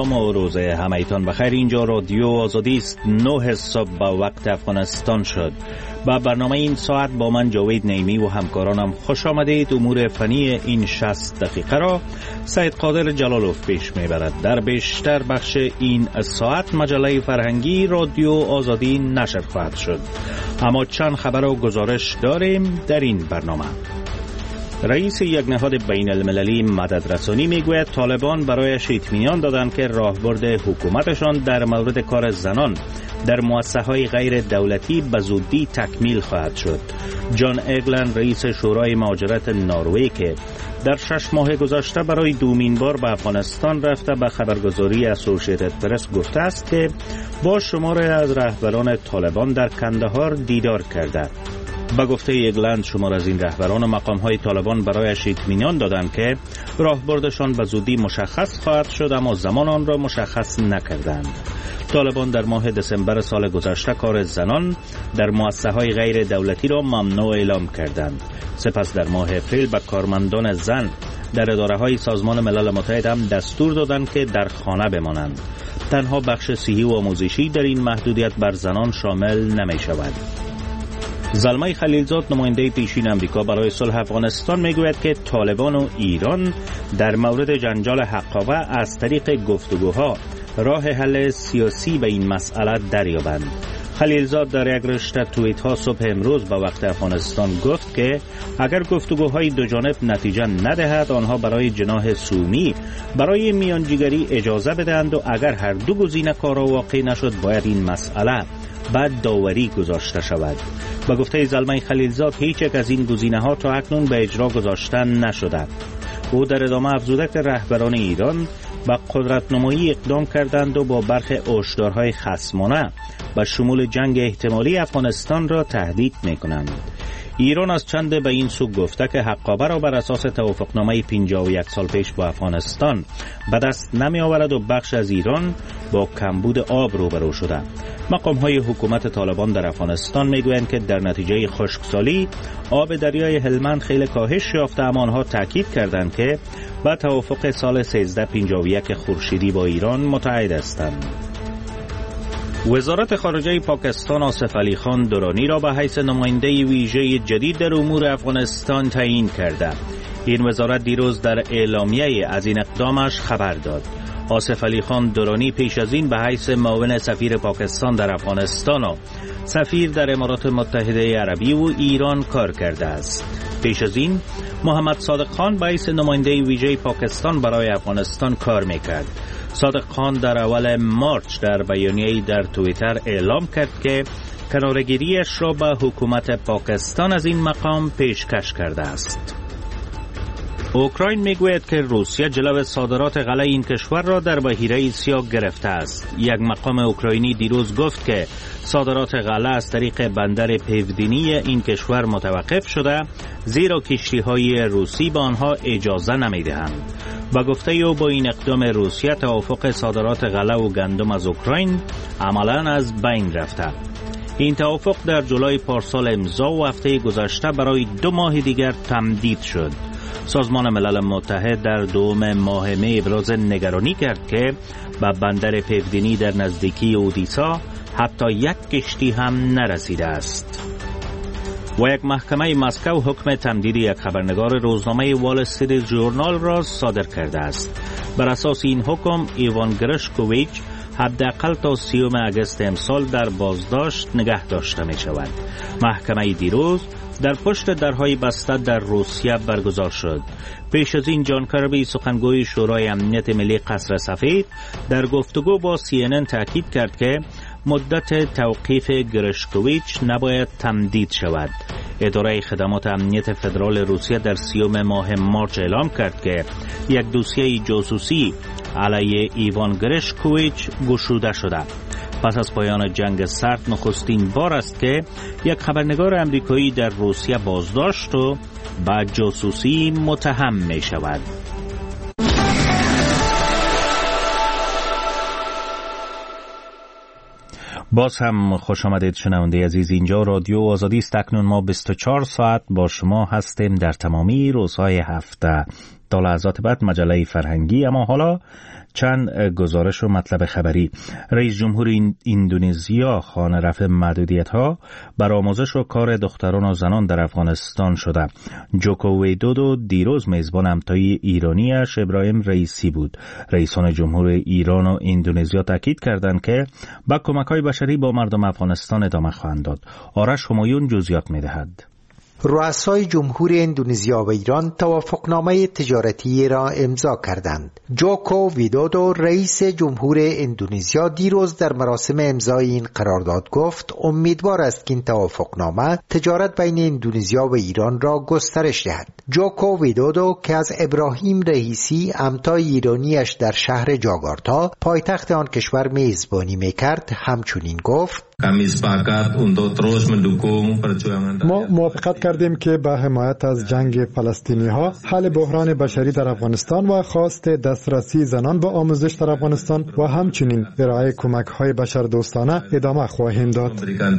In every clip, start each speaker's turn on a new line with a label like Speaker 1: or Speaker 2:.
Speaker 1: سلام و روز همایتان بخیر. اینجا رادیو آزادی است. 9 صبح به وقت افغانستان شد. با برنامه این ساعت با من جاوید نعیمی و همکارانم خوش آمدید. امور فنی این 60 دقیقه را سید قادر جلالوف پیش میبرد. در بیشتر بخش این ساعت مجله فرهنگی رادیو آزادی نشر خواهد شد، اما چند خبر و گزارش داریم در این برنامه. رئیس یک نهاد بین المللی مددرسانی میگوید طالبان برایش اطمینان دادند که راهبرد حکومتشان در مورد کار زنان در مؤسسه‌های غیر دولتی به زودی تکمیل خواهد شد. جان اگلن رئیس شورای مهاجرت نروژ که در 6 ماه گذشته برای دومین بار به افغانستان رفته به خبرگزاری اسوسییتد پرس گفته است که با شماری از رهبران طالبان در کندهار دیدار کرده. با گفته ایگلند شمار از این رهبران و مقام‌های طالبان برایش اطمینان دادند که راهبردشان به زودی مشخص خواهد شد، اما زمان آن را مشخص نکردند. طالبان در ماه دسامبر سال گذشته کار زنان در مؤسسه‌های غیر دولتی را ممنوع اعلام کردند. سپس در ماه اپریل به کارمندان زن در اداره‌های سازمان ملل متحد هم دستور دادند که در خانه بمانند. تنها بخش صحی و آموزشی در این محدودیت بر زنان شامل نمی‌شود. زلمه خلیلزاد نماینده پیشین امریکا برای صلح افغانستان میگوید که طالبان و ایران در مورد جنجال حقابه از طریق گفتگوها راه حل سیاسی به این مسئله دریابند. خلیلزاد در یک رشته توییت ها صبح امروز به وقت افغانستان گفت که اگر گفتگوهای دو جانب نتیجه ندهد آنها برای جناح سومی برای میانجیگری اجازه بدهند و اگر هر دو گزینه کار واقع نشد باید این مسئله بعد داوری گذاشته شود. با گفته زلمه خلیلزاد هیچ یک از این گزینه ها تا اکنون به اجرا گذاشته نشده. او در ادامه افزوده که رهبران ایران با قدرت نمایی اقدام کردند و با برخی هشدارهای خصمانه به شمول جنگ احتمالی افغانستان را تهدید می‌کنند. ایران از چند به این سو گفته که حقابه را بر اساس توافقنامه 51 سال پیش با افغانستان به دست نمی آورد و بخش از ایران با کمبود آب روبرو شده. مقام‌های حکومت طالبان در افغانستان میگویند که در نتیجه خشکسالی آب دریای هلمند خیلی کاهش یافته، اما آنها تاکید کردند که با توافق سال 1351 خورشیدی با ایران متحد هستند. وزارت خارجه پاکستان آصف علی خان درانی را به حیث نماینده ویژه جدید در امور افغانستان تعیین کرده. این وزارت دیروز در اعلامیه از این اقدامش خبر داد. آصف علی خان درانی پیش از این به حیث معاون سفیر پاکستان در افغانستان و سفیر در امارات متحده عربی و ایران کار کرده است. پیش از این محمد صادق خان به حیث نماینده ویژه پاکستان برای افغانستان کار میکرد. صادق خان در اول مارچ در بیانیه‌ای در توییتر اعلام کرد که کناره‌گیری‌اش را به حکومت پاکستان از این مقام پیشکش کرده است. اوکراین میگوید که روسیه جلو صادرات غله این کشور را در بحیره سیاه گرفته است. یک مقام اوکراینی دیروز گفت که صادرات غله از طریق بندر پیودینی این کشور متوقف شده، زیرا کشتی‌های روسی به آنها اجازه نمی‌دهند. با گفته او با این اقدام روسیه توافق صادرات غله و گندم از اوکراین عملاً از بین رفته. این توافق در جولای پارسال امضا و هفته گذشته برای 2 ماه دیگر تمدید شد. سازمان ملل متحد در دوم ماه می ابراز نگرانی کرد که به بندر پیودینی در نزدیکی اودیسا حتی یک کشتی هم نرسیده است. و یک محکمه مسکو حکم تمدید یک خبرنگار روزنامه وال استریت ژورنال را صادر کرده است. بر اساس این حکم ایوان گرشکوویچ حداقل تا 30 اگست امسال در بازداشت نگه داشته می شود. محکمه دیروز در پشت درهای بسته در روسیه برگزار شد. پیش از این جان کربی سخنگوی شورای امنیت ملی قصر سفید در گفتگو با CNN تاکید کرد که مدت توقیف گرشکوویچ نباید تمدید شود. اداره خدمات امنیت فدرال روسیه در 30 ماه مارچ اعلام کرد که یک دوسیه جاسوسی علیه ایوان گرشکوویچ گشوده شده. پس از پایان جنگ سرد نخستین بار است که یک خبرنگار امریکایی در روسیه بازداشت و به جاسوسی متهم می شود. باز هم خوش آمدید شنونده عزیز. اینجا رادیو آزادی است. اکنون ما 24 ساعت با شما هستیم در تمامی روزهای هفته. تا لحظات بعد مجله فرهنگی. اما حالا چند گزارش و مطلب خبری. رئیس جمهور اندونزیا خوانه رفع محدودیت‌ها بر آموزش و کار دختران و زنان در افغانستان شده. جوکو ویدودو دیروز میزبان همتای ایرانیش ابراهیم رئیسی بود. رئیسان جمهور ایران و اندونزیا تاکید کردند که با کمک‌های بشری با مردم افغانستان ادامه خواهند داد. آرش همایون جزئیات می‌دهد.
Speaker 2: رؤسای جمهور اندونزیا و ایران توافقنامه تجارتی را امضا کردند. جوکو ویدودو رئیس جمهور اندونزیا دیروز در مراسم امضای این قرارداد گفت امیدوار است که این توافقنامه تجارت بین اندونزیا و ایران را گسترش دهد. جوکو ویدودو که از ابراهیم رئیسی همتای ایرانیش در شهر جاکارتا پایتخت آن کشور میزبانی میکرد همچنین گفت
Speaker 3: ما موافقت کردیم که به حمایت از جنگ فلسطینی ها، حل بحران بشری در افغانستان و خواست دسترسی زنان به آموزش در افغانستان و همچنین ارائه کمک های بشردوستانه ادامه خواهیم داد.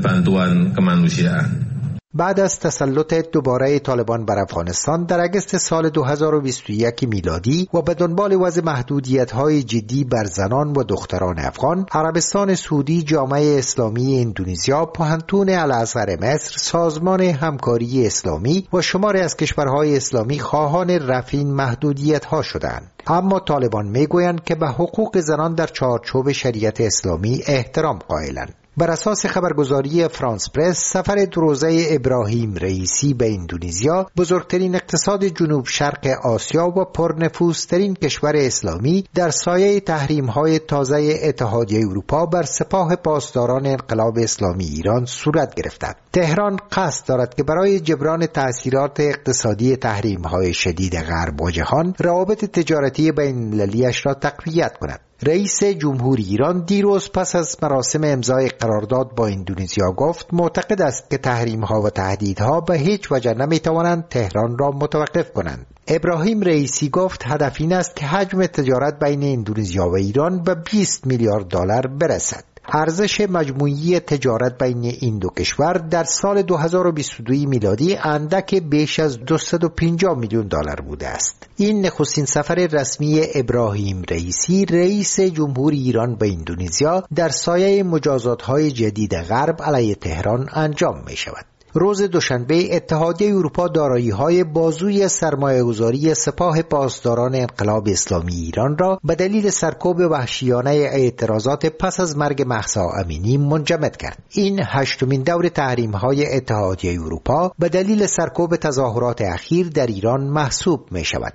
Speaker 2: بعد از تسلط دوباره طالبان بر افغانستان در اگست سال 2021 میلادی و به دنبال وضع محدودیت‌های جدی بر زنان و دختران افغان، عربستان سعودی، جامعه اسلامی اندونزیا، پوهنتون الازهر مصر، سازمان همکاری اسلامی و شماری از کشورهای اسلامی خواهان رفع این محدودیت‌ها شدند. اما طالبان میگویند که به حقوق زنان در چارچوب شریعت اسلامی احترام قائلند. بر اساس خبرگزاری فرانس پرس، سفر دروزه ابراهیم رئیسی به اندونزیا، بزرگترین اقتصاد جنوب شرق آسیا و پرنفوذترین کشور اسلامی، در سایه تحریم‌های تازه اتحادیه اروپا بر سپاه پاسداران انقلاب اسلامی ایران صورت گرفت. تهران قصد دارد که برای جبران تأثیرات اقتصادی تحریم‌های شدید غرب و جهان، روابط تجارتی بین‌المللی‌اش را تقویت کند. رئیس جمهور ایران دیروز پس از مراسم امضای قرارداد با اندونزیا گفت معتقد است که تحریم‌ها و تهدیدها به هیچ وجه نمی‌توانند تهران را متوقف کنند. ابراهیم رئیسی گفت هدف این است که حجم تجارت بین اندونزیا و ایران به 20 میلیارد دلار برسد. ارزش مجموعی تجارت بین این دو کشور در سال 2022 میلادی اندک بیش از 250 میلیون دلار بوده است. این نخستین سفر رسمی ابراهیم رئیسی رئیس جمهور ایران به اندونزیا در سایه مجازات‌های جدید غرب علیه تهران انجام می شود. روز دوشنبه اتحادیه اروپا دارایی‌های بازوی سرمایه‌گذاری سپاه پاسداران انقلاب اسلامی ایران را به دلیل سرکوب وحشیانه اعتراضات پس از مرگ مهسا امینی منجمد کرد. این هشتمین دور تحریم‌های اتحادیه اروپا به دلیل سرکوب تظاهرات اخیر در ایران محسوب می‌شود.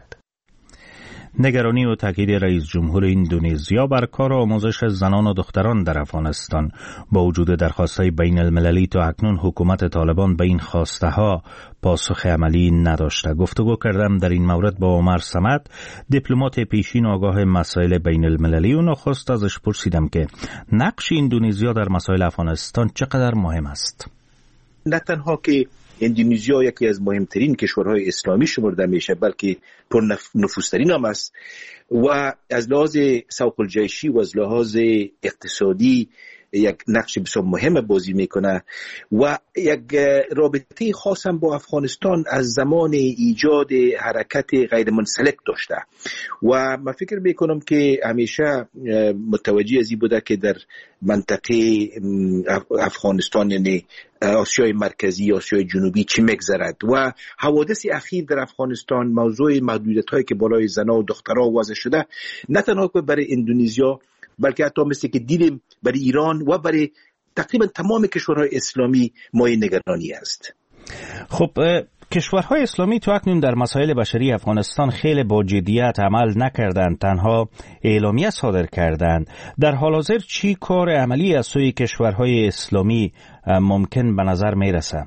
Speaker 1: نگرانی و تاکید رئیس جمهور اندونزیا بر کار آموزش زنان و دختران در افغانستان. با وجود درخواست‌های بین المللی تا اکنون حکومت طالبان به این خواسته‌ها پاسخ عملی نداشته. گفتگو کردم در این مورد با عمر صمد، دیپلمات پیشین آگاه مسائل بین المللی، و نخست ازش پرسیدم که نقش اندونزیا در مسائل افغانستان چقدر مهم است.
Speaker 4: نه تنها که اندونزیا یکی از مهمترین کشورهای اسلامی شمرده میشه، بلکه پر نفوذترین هم است و از لحاظ سوق الجیشی و از لحاظ اقتصادی یک نقش بسیار مهم بازی میکنه و یک رابطه خاص هم با افغانستان از زمان ایجاد حرکت غیر منسلک داشته و من فکر میکنم که همیشه متوجه ازی بوده که در منطقه افغانستان، یعنی آسیای مرکزی، آسیای جنوبی چی میگذرد و حوادث اخیر در افغانستان، موضوع محدودیت‌هایی که بالای زنان و دخترها وضع شده، نه تنها برای اندونزیا بلکه حتی مثل که دیدیم برای ایران و برای تقریبا تمام کشورهای اسلامی مایه نگرانی است.
Speaker 1: خب کشورهای اسلامی تو اکنون در مسائل بشری افغانستان خیلی با جدیت عمل نکردند، تنها اعلامیه صادر کردند. در حال حاضر چی کار عملی از سوی کشورهای اسلامی ممکن به نظر میرسه؟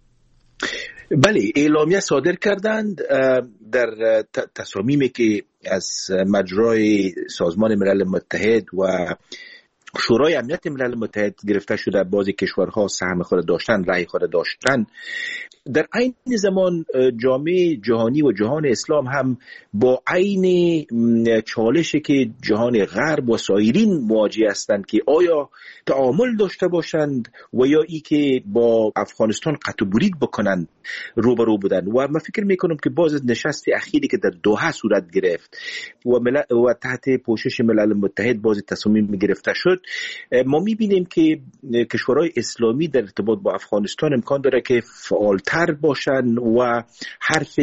Speaker 4: بله، اعلامیه صادر کردند در تصامیمی که از مجرای سازمان ملل متحد و شورای امنیت ملل متحد گرفته شده. بعضی کشورها سهم خود داشتن، رأی خود داشتن. در عین زمان جامعه جهانی و جهان اسلام هم با عین چالشی که جهان غرب و سایرین مواجه هستند که آیا تعامل داشته باشند و یا ای که با افغانستان قطع و برید بکنند روبرو بودن. و من فکر میکنم که باز نشست اخیری که در دوحه صورت گرفت و تحت پوشش ملل متحد باز تصمیم گرفته شد، ما میبینیم که کشورهای اسلامی در ارتباط با افغانستان امکان داره که فعالتر باشن و حرف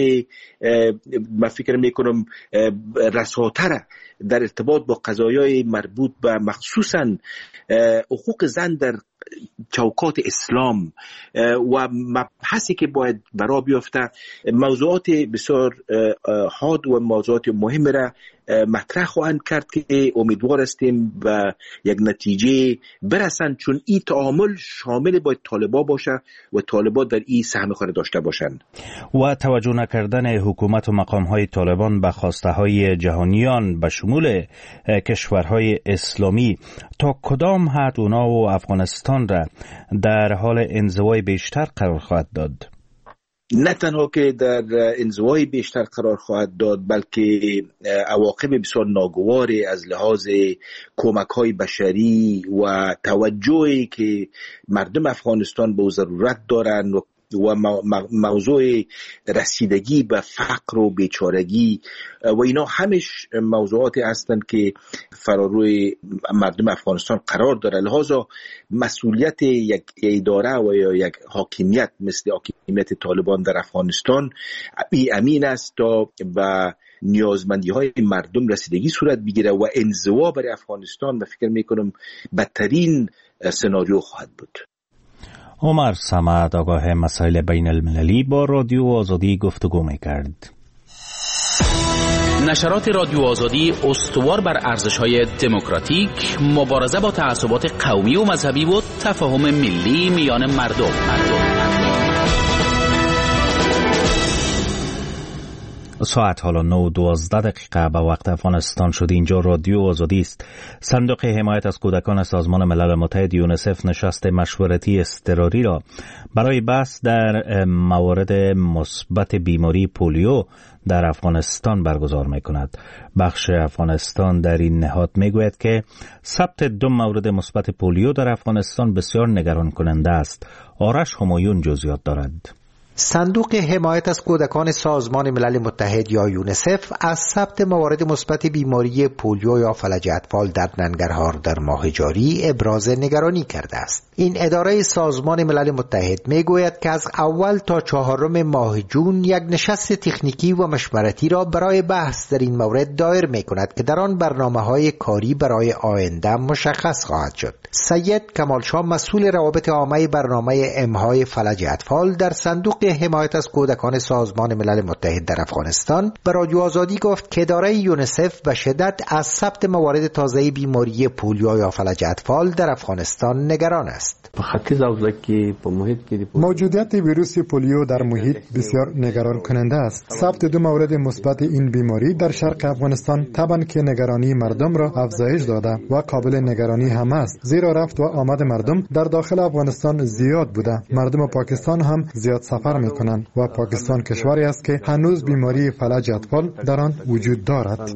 Speaker 4: من فکر میکنم رساتر در ارتباط با قضایای مربوط به مخصوصا حقوق زن در چوکات اسلام و مبحثی که باید برا بیافته موضوعات بسیار حاد و موضوعات مهم را مطرح خواهند کرد که امیدوار هستیم به یک نتیجه برسند، چون این تعامل شامل باید طالبا باشه و طالبا در این سهم خود داشته باشند.
Speaker 1: و توجه نکردن حکومت و مقام‌های طالبان به خواسته‌های جهانیان به شمول کشورهای اسلامی تا کدام حد اونا و افغانستان را در حال انزوای بیشتر قرار خواهد داد؟
Speaker 4: نه تنها که در انزوای بیشتر قرار خواهد داد، بلکه عواقب بسیار ناگواری از لحاظ کمک‌های بشری و توجهی که مردم افغانستان به ضرورت دارند و موضوع رسیدگی به فقر و بیچارگی و اینا همش موضوعاتی هستند که فراروی مردم افغانستان قرار داره. لذا مسئولیت یک اداره و یا یک حاکمیت مثل حاکمیت طالبان در افغانستان امین است تا به نیازمندی های مردم رسیدگی صورت بگیره و انزوا برای افغانستان و فکر میکنم بدترین سناریو خواهد بود.
Speaker 1: عمر صمد، آگاه مسائل بین المللی، با رادیو آزادی گفتگو می‌کرد.
Speaker 5: نشرات رادیو آزادی استوار بر ارزش‌های دموکراتیک، مبارزه با تعصبات قومی و مذهبی و تفاهم ملی میان مردم.
Speaker 1: ساعت حالا 9:12 به وقت افغانستان شد. اینجا رادیو آزادی است. صندوق حمایت از کودکان سازمان ملل متحد یونیسف نشست مشورتی اضطراری را برای بحث در موارد مثبت بیماری پولیو در افغانستان برگزار می‌کند. بخش افغانستان در این نهاد می‌گوید که ثبت 2 مورد مثبت پولیو در افغانستان بسیار نگران کننده است. آرش همایون جزئیات دارد.
Speaker 2: صندوق حمایت از کودکان سازمان ملل متحد یا یونیسف از ثبت موارد مثبت بیماری پولیو یا فلج اطفال در ننگرهار در ماه جاری ابراز نگرانی کرده است. این اداره سازمان ملل متحد میگوید که از اول تا 4 ماه جون یک نشست تکنیکی و مشورتی را برای بحث در این مورد دایر میکند که در آن برنامه‌های کاری برای آینده مشخص خواهد شد. سید کمالشاه، مسئول روابط عامه برنامه امهای فلج اطفال در صندوق حمایت از کودکان سازمان ملل متحد در افغانستان، به رادیو آزادی گفت که اداره یونیسف به شدت از ثبت موارد تازه بیماری پولیو یا فلج اطفال در افغانستان نگران است.
Speaker 3: موجودیت ویروس پولیو در محیط بسیار نگران کننده است. ثبت 2 مورد مثبت این بیماری در شرق افغانستان طبعا که نگرانی مردم را افزایش داده و قابل نگرانی هم است، زیرا رفت و آمد مردم در داخل افغانستان زیاد بوده. مردم پاکستان هم زیاد سفر میکنند و پاکستان کشوری است که هنوز بیماری فلج اطفال در آن وجود دارد.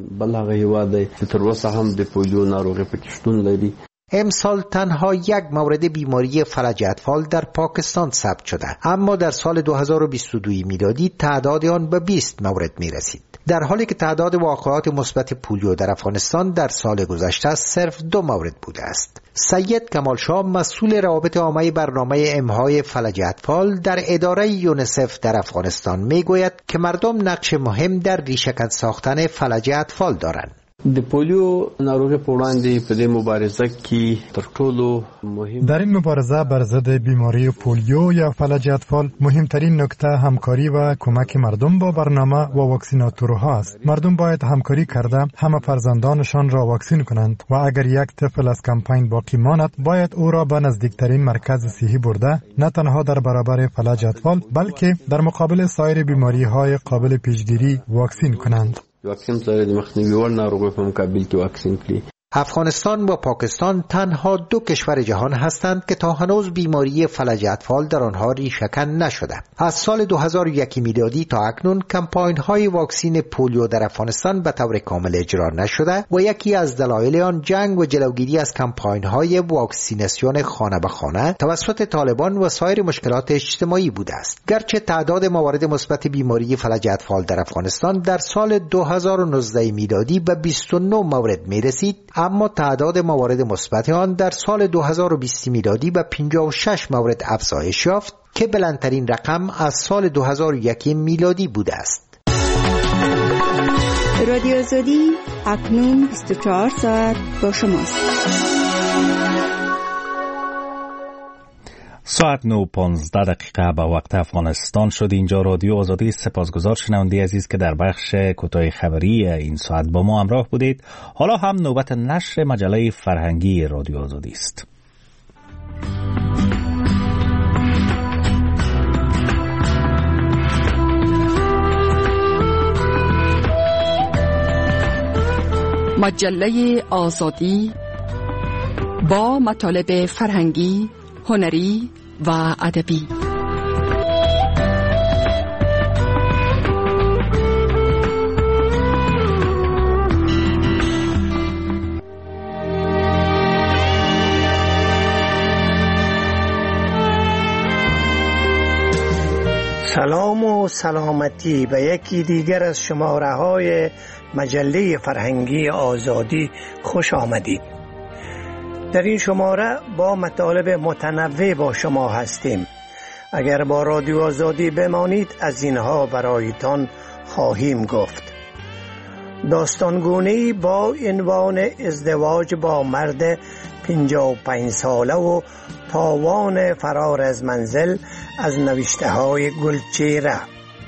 Speaker 2: امسال تنها 1 مورد بیماری فلج اطفال در پاکستان ثبت شده، اما در سال 2022 میلادی تعداد آن به 20 مورد می رسید، در حالی که تعداد واقعات مثبت پولیو در افغانستان در سال گذشته صرف 2 مورد بوده است. سید کمالشاه، مسئول روابط عامه برنامه امهای فلج اطفال در اداره یونیسف در افغانستان میگوید که مردم نقش مهم در ریشه‌کن ساختن فلج اطفال دارند.
Speaker 6: د پولیو ناروغي په وړاندې په دې مبارزه کې تر ټولو مهم
Speaker 3: در این مبارزه بر ضد بیماری پولیو یا فلج اطفال مهمترین نکته همکاری و کمک مردم با برنامه و واکسیناتورها است. مردم باید همکاری کرده همه فرزندانشان را واکسین کنند و اگر یک طفل از کمپین باقی ماند باید او را به نزدیکترین مرکز صحی برده، نه تنها در برابر فلج اطفال بلکه در مقابل سایر بیماری‌های قابل پیشگیری واکسین کنند.
Speaker 6: واکسین سره د مخنیوي وړ ناروغیو په مقابل کې واکسین کړي.
Speaker 2: افغانستان و پاکستان تنها دو کشور جهان هستند که تا هنوز بیماری فلج اطفال در آنها ریشه‌کن نشده. از سال 2001 میلادی تا اکنون کمپاین‌های واکسین پولیو در افغانستان به طور کامل اجرا نشده و یکی از دلایل آن جنگ و جلوگیری از کمپاین‌های واکسیناسیون خانه به خانه توسط طالبان و سایر مشکلات اجتماعی بوده است. گرچه تعداد موارد مثبت بیماری فلج اطفال در افغانستان در سال 2019 میلادی به 29 مورد میرسید، اما تعداد موارد مثبت آن در سال 2020 میلادی به 56 مورد افزایش یافت که بلندترین رقم از سال 2001 میلادی بوده است.
Speaker 7: رادیو آزادی اکنون 24 ساعت با شماست.
Speaker 1: ساعت 9:15 به وقت افغانستان شد. اینجا رادیو آزادی. سپاسگزار شنونده عزیز که در بخش کوتاه خبری این ساعت با ما همراه بودید. حالا هم نوبت نشر مجله فرهنگی رادیو آزادی است.
Speaker 8: مجله آزادی با مطالب فرهنگی، هنری و ادبی.
Speaker 9: سلام و سلامتی به یکی دیگر از شماره‌های مجله فرهنگی آزادی خوش آمدید. در این شماره با مطالب متنوع با شما هستیم. اگر با رادیو آزادی بمانید از اینها برایتان خواهیم گفت. داستانگونه‌ای با عنوان ازدواج با مرد 55 ساله و تاوان فرار از منزل از نوشته‌های گلچهره.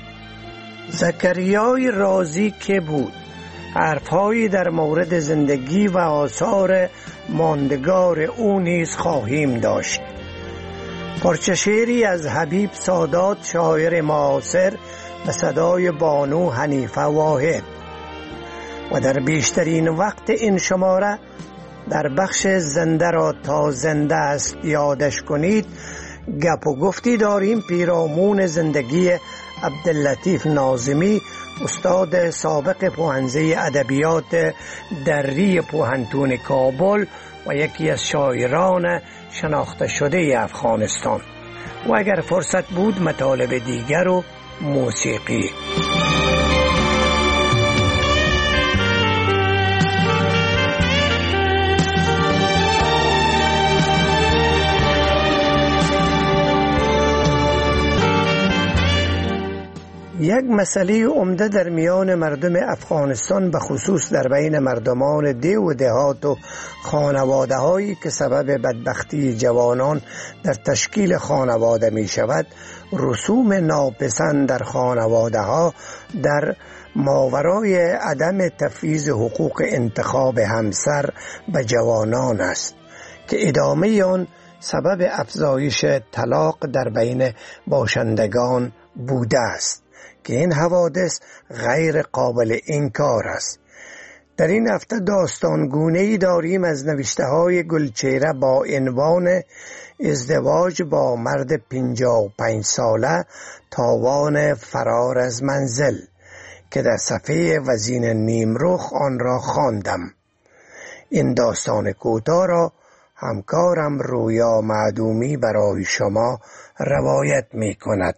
Speaker 9: زکریای رازی که بود حرفهایی در مورد زندگی و آثار ماندگار او نیز خواهیم داشت. پارچه شعری از حبیب سادات شاعر معاصر به صدای بانو حنیفه واحد و در بیشترین وقت این شماره در بخش زنده را تا زنده است یادش کنید گپ و گفتی داریم پیرامون زندگی عبداللطیف ناظمی، استاد سابق پوهنځی ادبیات دری پوهنتون کابل و یکی از شاعران شناخته شده افغانستان، و اگر فرصت بود مطالب دیگر و موسیقی. یک مسئله عمده در میان مردم افغانستان به خصوص در بین مردمان ده و دهات و خانواده هایی که سبب بدبختی جوانان در تشکیل خانواده می شود، رسوم ناپسند در خانواده ها در ماورای عدم تفویض حقوق انتخاب همسر به جوانان است که ادامه آن سبب افزایش طلاق در بین باشندگان بوده است که این حوادث غیر قابل انکار است. در این هفته داستانگونه‌ای داریم از نوشته‌های گلچهره با عنوان ازدواج با مرد 55 ساله تاوان فرار از منزل که در صفحه وزین نیمرخ آن را خواندم. این داستان کوتاه را همکارم رویا معدومی برای شما روایت می کند.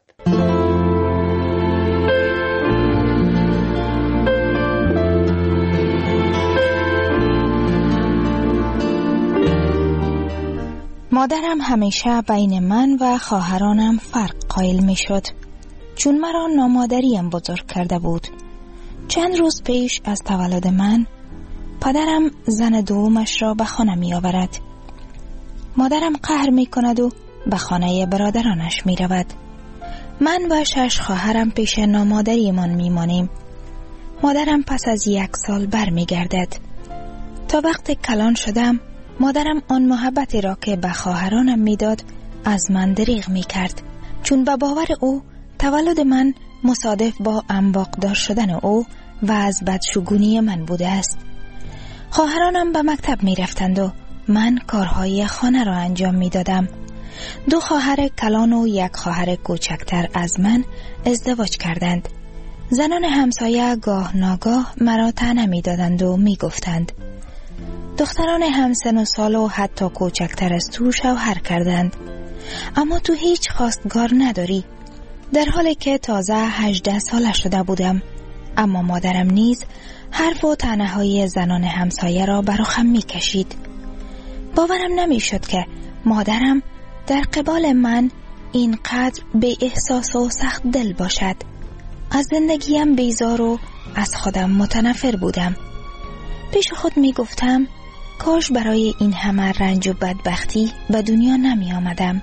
Speaker 10: مادرم همیشه بین من و خواهرانم فرق قائل می شد، چون مرا نامادریم بزرگ کرده بود. چند روز پیش از تولد من پدرم زن دومش را به خانه می آورد. مادرم قهر می کند و به خانه برادرانش می رود. من و 6 خواهرم پیش نامادریمان می مانیم. مادرم پس از 1 سال بر می گردد. تا وقت کلان شدم مادرم آن محبتی را که به خواهرانم میداد از من دریغ می کرد، چون به باور او تولد من مصادف با انباقدار شدن او و از بدشگونی من بوده است. خواهرانم به مکتب می رفتند و من کارهای خانه را انجام می دادم. 2 خواهر کلان و 1 خواهر کوچکتر از من ازدواج کردند. زنان همسایه گاه ناگاه مرا طعنه می دادند و می گفتند دختران همسن و سال و حتی کوچکتر از تو شوهر کردند، اما تو هیچ خواستگار نداری، در حالی که تازه 18 ساله شده بودم. اما مادرم نیز حرف و طعنه‌های زنان همسایه را بر رخم می کشید. باورم نمی شد که مادرم در قبال من اینقدر بی احساس و سخت دل باشد. از زندگیم بیزار و از خودم متنفر بودم. پیش خود می گفتم کاش برای این همه رنج و بدبختی به دنیا نمی آمدم.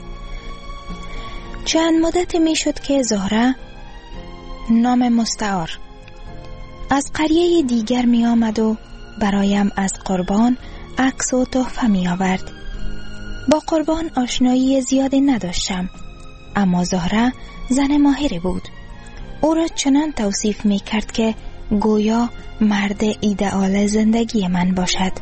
Speaker 10: چند مدت می شد که زهره، نام مستعار، از قریه دیگر می آمد و برایم از قربان عکس و تحفه می آورد. با قربان آشنایی زیادی نداشتم، اما زهره زن ماهری بود. او را چنان توصیف می کرد که گویا مرد ایدئال زندگی من باشد.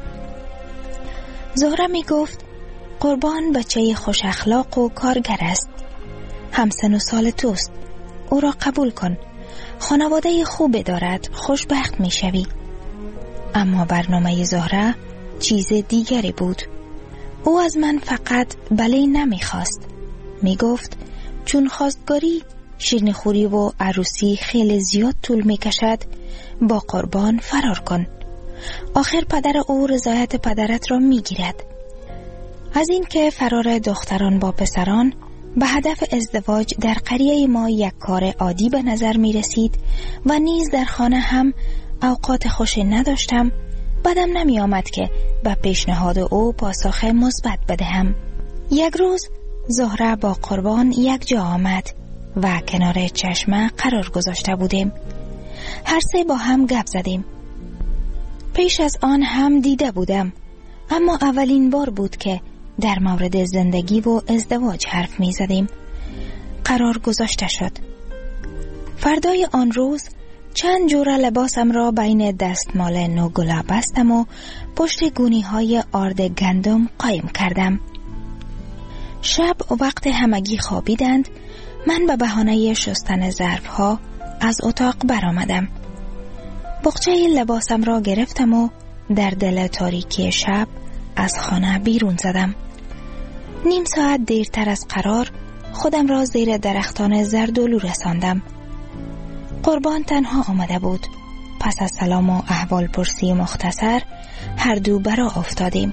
Speaker 10: زهره می گفت قربان بچه خوش اخلاق و کارگر است، همسن و سال توست، او را قبول کن، خانواده خوبی دارد، خوشبخت می شوی. اما برنامه زهره چیز دیگری بود. او از من فقط بله نمی خواست. می گفت چون خواستگاری، شیرینیخوری و عروسی خیلی زیاد طول می کشد، با قربان فرار کن. آخر پدر او رضایت پدرت را می گیرد. از این که فرار دختران با پسران به هدف ازدواج در قریه ما یک کار عادی به نظر می رسید و نیز در خانه هم اوقات خوشی نداشتم، بدم نمی آمد که به پیشنهاد او پاسخ مثبت بدهم. یک روز زهره با قربان یک جا آمد و کنار چشمه قرار گذاشته بودیم. هر سه با هم گپ زدیم. پیش از آن هم دیده بودم، اما اولین بار بود که در مورد زندگی و ازدواج حرف می زدیم. قرار گذاشته شد. فردای آن روز چند جوره لباسم را بین دستمال نوگلا بستم و پشت گونی های آرد گندم قایم کردم. شب وقت همگی خوابیدند، من به بهانه شستن ظرف‌ها از اتاق برآمدم. بقچه لباسم را گرفتم و در دل تاریکی شب از خانه بیرون زدم. نیم ساعت دیرتر از قرار خودم را زیر درختان زردولو رساندم. قربان تنها آمده بود. پس از سلام و احوال پرسی مختصر هر دو برا افتادیم.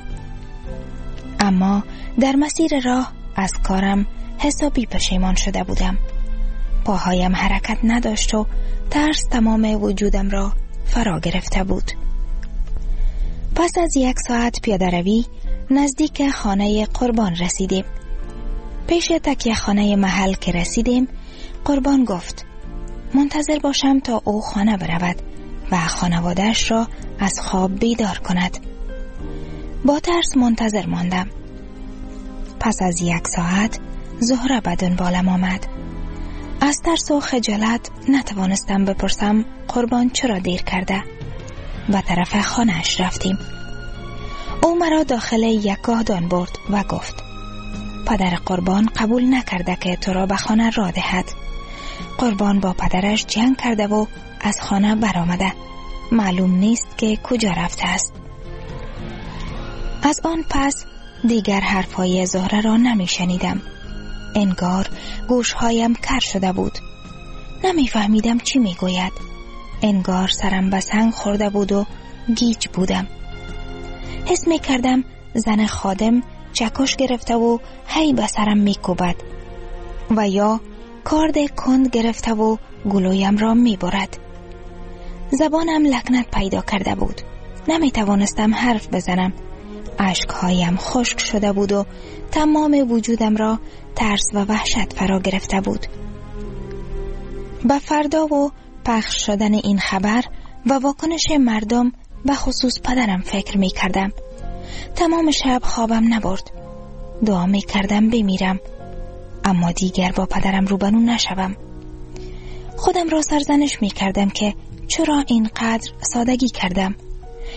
Speaker 10: اما در مسیر راه از کارم حسابی پشیمان شده بودم. پاهایم حرکت نداشت و ترس تمام وجودم را فرا گرفته بود. پس از 1 ساعت پیاده روی نزدیک خانه قربان رسیدیم. پیش تکیه خانه محل که رسیدیم، قربان گفت منتظر باشم تا او خانه برود و خانواده‌اش را از خواب بیدار کند. با ترس منتظر ماندم. پس از 1 ساعت زهره به دنبالم آمد. از ترس و خجالت نتوانستم بپرسم قربان چرا دیر کرده. به طرف خانه‌اش رفتیم. او مرا داخل یک گاهدان برد و گفت پدر قربان قبول نکرده که تو را به خانه راه دهد. قربان با پدرش جنگ کرده و از خانه برآمده. معلوم نیست که کجا رفته است. از آن پس دیگر حرفهای زهره را نمی شنیدم. انگار گوشهایم کر شده بود. نمی فهمیدم چی می گوید. انگار سرم به سنگ خورده بود و گیج بودم. حس می کردم زن خادم چکش گرفته و هی به سرم می کوبد و یا کارد کند گرفته و گلویم را می برد. زبانم لکنت پیدا کرده بود. نمی توانستم حرف بزنم. اشکهایم خشک شده بود و تمام وجودم را ترس و وحشت فرا گرفته بود. به فردا و پخش شدن این خبر و واکنش مردم به خصوص پدرم فکر می کردم. تمام شب خوابم نبرد. دعا می کردم بمیرم، اما دیگر با پدرم روبرو نشوم. خودم را سرزنش می کردم که چرا اینقدر سادگی کردم.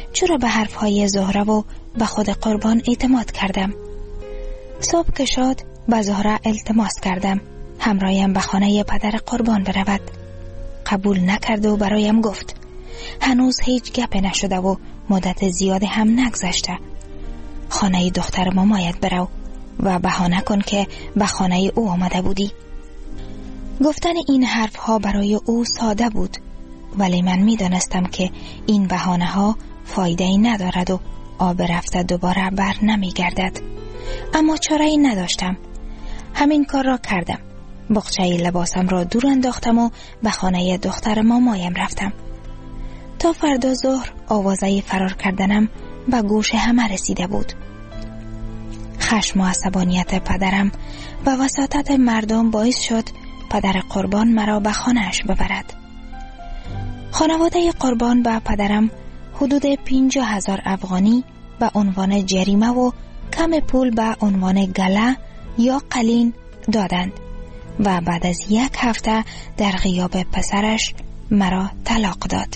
Speaker 10: چرا به حرفهای زهره و به خود قربان اعتماد کردم. صبح که شد به زهره التماس کردم همراهیم به خانه پدر قربان برود. قبول نکرد و برایم گفت هنوز هیچ گپ نشده و مدت زیاد هم نگذشته. خانه دختر مامایت برو و بهانه کن که به خانه او آمده بودی. گفتن این حرف ها برای او ساده بود، ولی من می دانستم که این بهانه ها فایده ای ندارد و آب رفته دوباره بر نمی گردد. اما چاره ای نداشتم. همین کار را کردم. بخچه لباسم را دور انداختم و به خانه دختر مامایم رفتم. تا فردا ظهر آوازه فرار کردنم به گوش همه رسیده بود. خشم و عصبانیت پدرم و وساطت مردم باعث شد پدر قربان مرا به خانه‌اش ببرد. خانواده قربان به پدرم حدود 50,000 افغانی به عنوان جریمه و کم پول به عنوان گله یا قلین دادند و بعد از 1 هفته در غیاب پسرش مرا طلاق داد.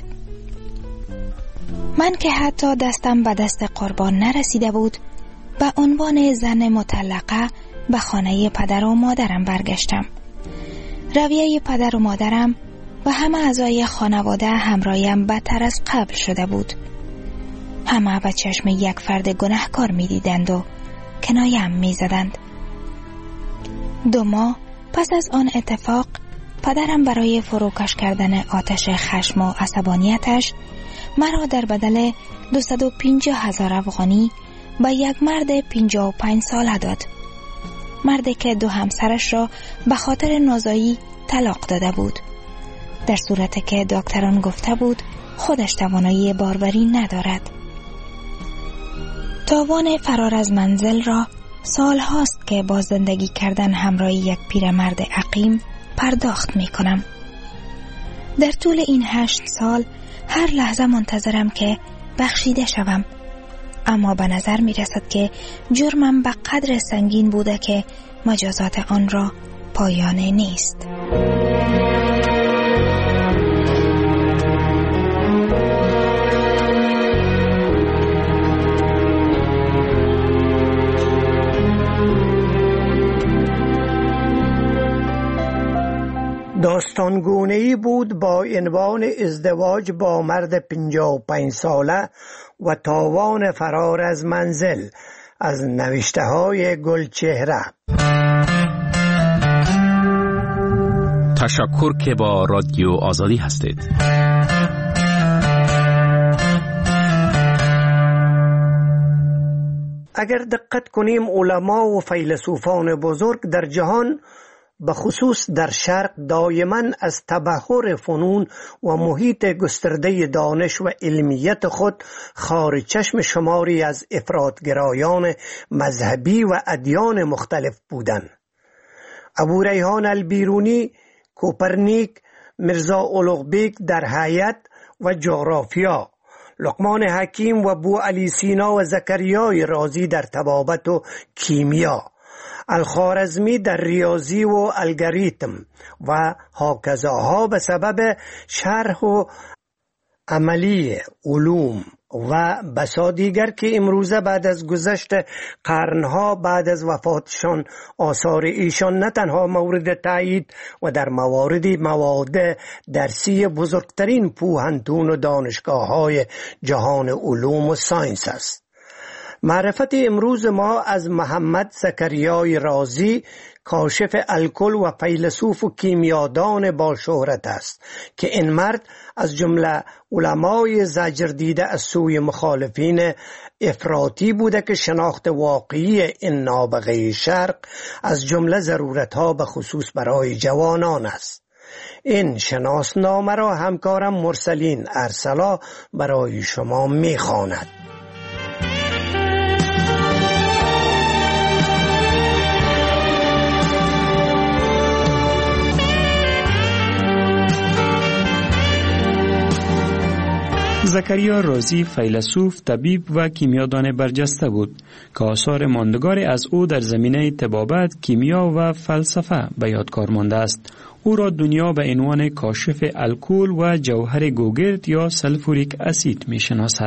Speaker 10: من که حتی دستم به دست قربان نرسیده بود، به عنوان زن مطلقه به خانه پدر و مادرم برگشتم. رویه پدر و مادرم و همه اعضای خانواده همراهیم بدتر از قبل شده بود. همه به چشم یک فرد گناهکار می دیدند و کنایم می زدند. 2 ماه پس از آن اتفاق پدرم برای فروکش کردن آتش خشم و عصبانیتش مرا در بدل 250,000 افغانی به یک مرد 55 ساله داد. مردی که 2 همسرش را به خاطر نازایی طلاق داده بود، در صورتی که دکتران گفته بود خودش توانایی باروری ندارد. تاوان فرار از منزل را سال هاست که با زندگی کردن همراه یک پیرمرد عقیم پرداخت می کنم. در طول این 8 سال هر لحظه منتظرم که بخشیده شوم، اما به نظر می رسد که جرمم به قدر سنگین بوده که مجازات آن را پایانه نیست.
Speaker 9: داستانگونه‌ای بود با عنوان ازدواج با مرد 55 ساله و تاوان فرار از منزل از نوشته‌های گلچهره.
Speaker 5: تشکر که با رادیو آزادی هستید.
Speaker 9: اگر دقت کنیم علما و فیلسوفان بزرگ در جهان به خصوص در شرق دائما از تبحر فنون و محیط گسترده دانش و علمیت خود خارج چشم شماری از افراطگرایان مذهبی و ادیان مختلف بودند. ابو ریحان البیرونی، کوپرنیک، میرزا اولوغبیک در حیات و جغرافیا، لقمان حکیم و بو علی سینا و زکریای رازی در طبابت و کیمیا، الخوارزمی در ریاضی و الگوریتم و هاکذاها به سبب شرح و عملی علوم و بسا دیگر که امروزه بعد از گذشت قرنها بعد از وفاتشان آثار ایشان نه تنها مورد تایید و در مواردی مواد درسی بزرگترین پوهنتون و دانشگاه‌های جهان علوم و ساینس است. معرفت امروز ما از محمد زکریای رازی، کاشف الکل و فیلسوف و کیمیادان با شهرت است که این مرد از جمله علمای زجر دیده از سوی مخالفین افراطی بوده که شناخت واقعی این نابغه شرق از جمله ضرورتها به خصوص برای جوانان است. این شناسنامه را همکارم مرسلین ارسلا برای شما می‌خواند.
Speaker 11: زکریا رازی فیلسوف، طبیب و کیمیادان برجسته بود که آثار ماندگار از او در زمینه طبابت، کیمیا و فلسفه به یادگار مانده است. او را دنیا به عنوان کاشف الکل و جوهر گوگرد یا سلفوریک اسید می شناسد.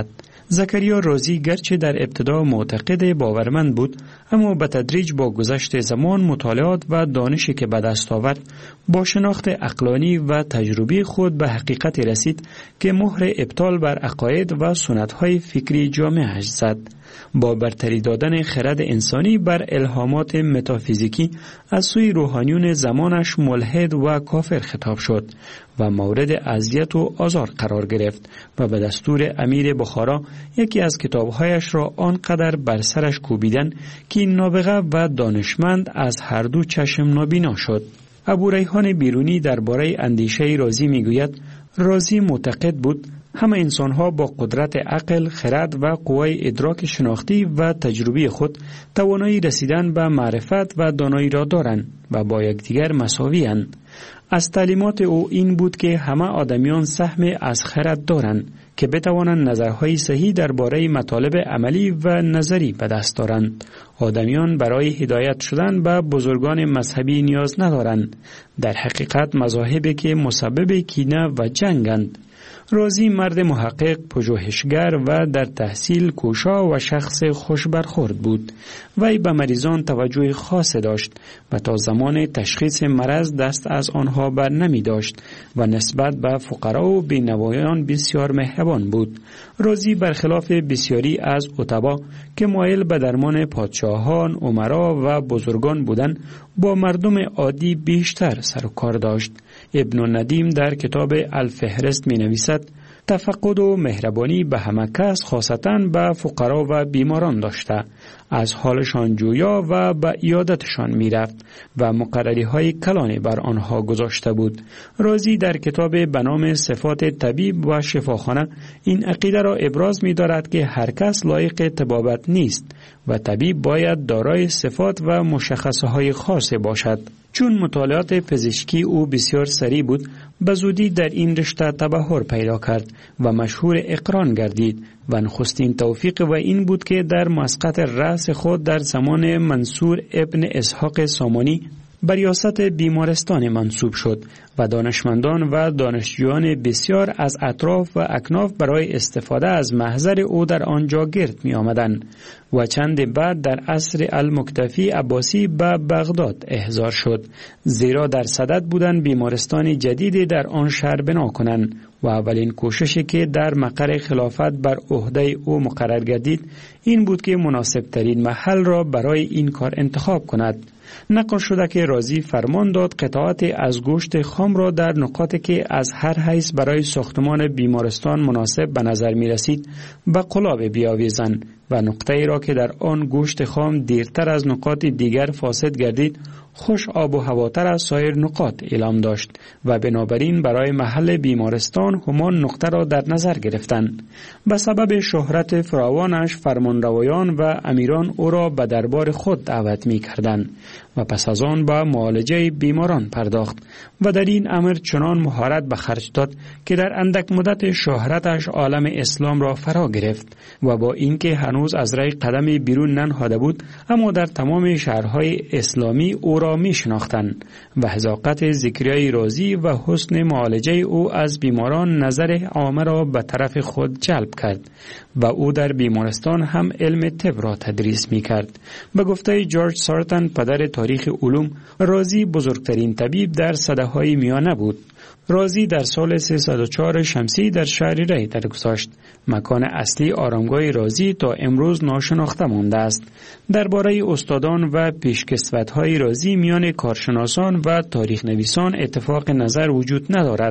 Speaker 11: زکریا رازی گرچه در ابتدا معتقد باورمند بود، اما به تدریج با گذشت زمان مطالعات و دانشی که به دست آورد با شناخت عقلانی و تجربی خود به حقیقت رسید که مهر ابطال بر عقاید و سنت‌های فکری جامعه‌اش زد. با برتری دادن خرد انسانی بر الهامات متافیزیکی از سوی روحانیون زمانش ملحد و کافر خطاب شد و مورد اذیت و آزار قرار گرفت و به دستور امیر بخارا یکی از کتابهایش را آنقدر بر سرش کوبیدن که نابغه و دانشمند از هر دو چشم نابینا شد. ابو ریحان بیرونی درباره اندیشه رازی میگوید رازی معتقد بود همه انسانها با قدرت عقل، خرد و قوای ادراک شناختی و تجربی خود توانایی رسیدن به معرفت و دانایی را دارند و با یکدیگر مساوی اند. از تعلیمات او این بود که همه آدمیان سهم از خرد دارند که بتوانند نظرهای صحیح درباره مطالب عملی و نظری به دست دارند. آدمیان برای هدایت شدن به بزرگان مذهبی نیاز ندارند. در حقیقت مذاهبی که مسبب کینه و جنگند. رازی مرد محقق، پژوهشگر و در تحصیل کوشا و شخص خوش برخورد بود. وی به مریضان توجه خاص داشت و تا زمان تشخیص مرض دست از آنها بر نمی داشت و نسبت به فقرا و بینوایان بسیار مهربان بود. رازی برخلاف بسیاری از اتبا که مایل به درمان پادشاهان، امرا و بزرگان بودند، با مردم عادی بیشتر سر و کار داشت. ابن ندیم در کتاب الفهرست می نویسد تفقد و مهربانی به همه کس خاصتاً به فقرا و بیماران داشته، از حالشان جویا و به عیادتشان می رفت و مقرری های کلانی بر آنها گذاشته بود. رازی در کتاب به نام صفات طبیب و شفاخانه این عقیده را ابراز می دارد که هر کس لایق طبابت نیست و طبیب باید دارای صفات و مشخصه های خاص باشد. چون مطالعات پزشکی او بسیار سریع بود، به زودی در این رشته تبحر پیدا کرد و مشهور اقران گردید و نخستین توفیق و این بود که در مسقط رأس خود در زمان منصور ابن اسحاق سامانی به ریاست بیمارستان منصوب شد و دانشمندان و دانشجویان بسیار از اطراف و اکناف برای استفاده از محضر او در آنجا گرد می آمدند و چند بعد در عصر المکتفی عباسی به بغداد احضار شد، زیرا در صدد بودند بیمارستان جدیدی در آن شهر بنا کنند و اولین کوششی که در مقر خلافت بر عهده او مقرر گردید این بود که مناسب ترین محل را برای این کار انتخاب کند. نقل شده که رازی فرمان داد قطعات از گوشت خام را در نقاطی که از هر حیث برای ساختمان بیمارستان مناسب به نظر می رسید به قلاب بیاویزند و نقطه‌ای را که در آن گوشت خام دیرتر از نقاط دیگر فاسد گردید خوش آب و هواتر از سایر نقاط اعلام داشت و بنابراین برای محل بیمارستان همان نقطه را در نظر گرفتند. به سبب شهرت فراوانش فرمانروایان و امیران او را به دربار خود دعوت می کردند و پس از آن به معالجه بیماران پرداخت و در این امر چنان مهارت به خرج داد که در اندک مدت شهرتش عالم اسلام را فرا گرفت و با اینکه هنوز از ری قدمی بیرون ننهاده بود اما در تمام شهرهای اسلامی او را می شناختند و حذاقت ذکریای رازی و حسن معالجه او از بیماران نظر عامه را به طرف خود جلب کرد و او در بیمارستان هم علم طب را تدریس می کرد. به گفته جورج سارتن پدر تاریخ علوم، رازی بزرگترین طبیب در سده‌های میانه بود. رازی در سال 304 شمسی در شهر ری درگذشت. مکان اصلی آرامگاه رازی تا امروز ناشناخته مانده است. درباره استادان و پیشکسوت‌های رازی میان کارشناسان و تاریخ نویسان اتفاق نظر وجود ندارد.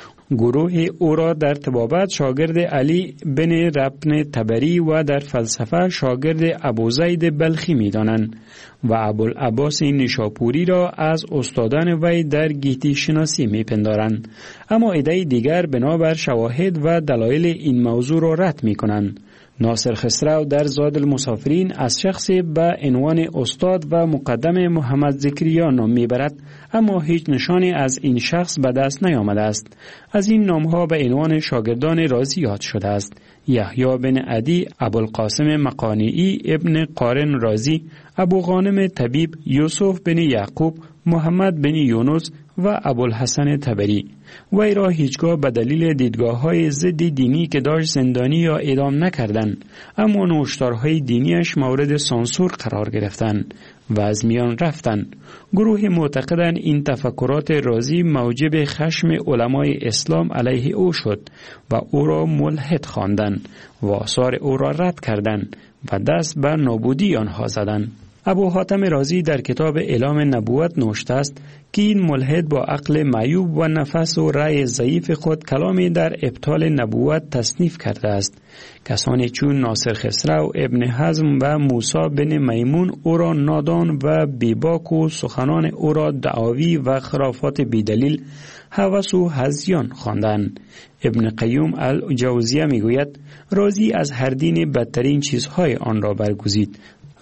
Speaker 11: گروه او را در طبابت شاگرد علی بن ربن تبری و در فلسفه شاگرد ابوزید بلخی می دانند و ابوالعباس نیشاپوری را از استادان وی در گیتی شناسی می پندارند، اما عده دیگر بنابر شواهد و دلایل این موضوع را رد می کنند. ناصر خسرو در زاد المسافرین از شخصی به عنوان استاد و مقدم محمد زکریا نام میبرد، اما هیچ نشانی از این شخص به دست نیامده است. از این نامها به عنوان شاگردان رازی یاد شده است: یحیی بن عدی، ابوالقاسم مقانعی ابن قارن رازی، ابو غانم طبیب، یوسف بن یعقوب، محمد بن یونس و ابوالحسن طبری. وی را هیچگاه به دلیل دیدگاه‌های ضد دینی که داشت زندانی یا اعدام نکردند، اما نوشتارهای دینیش مورد سانسور قرار گرفتند و از میان رفتند. گروه معتقدند این تفکرات رازی موجب خشم علمای اسلام علیه او شد و او را ملحد خواندند و آثار او را رد کردند و دست بر نابودی آنها زدند. ابو حاتم رازی در کتاب اعلام نبوت نوشته است که این ملحد با عقل معیوب و نفس و رأی ضعیف خود کلامی در ابطال نبوت تصنیف کرده است. کسانی چون ناصر خسرو، ابن حزم و موسی بن میمون او را نادان و بیباک و سخنان او را دعاوی و خرافات بیدلیل، هوس و هذیان خواندند. ابن قیم الجوزیه میگوید رازی از هر دین بدترین چیزهای آن را برگزید.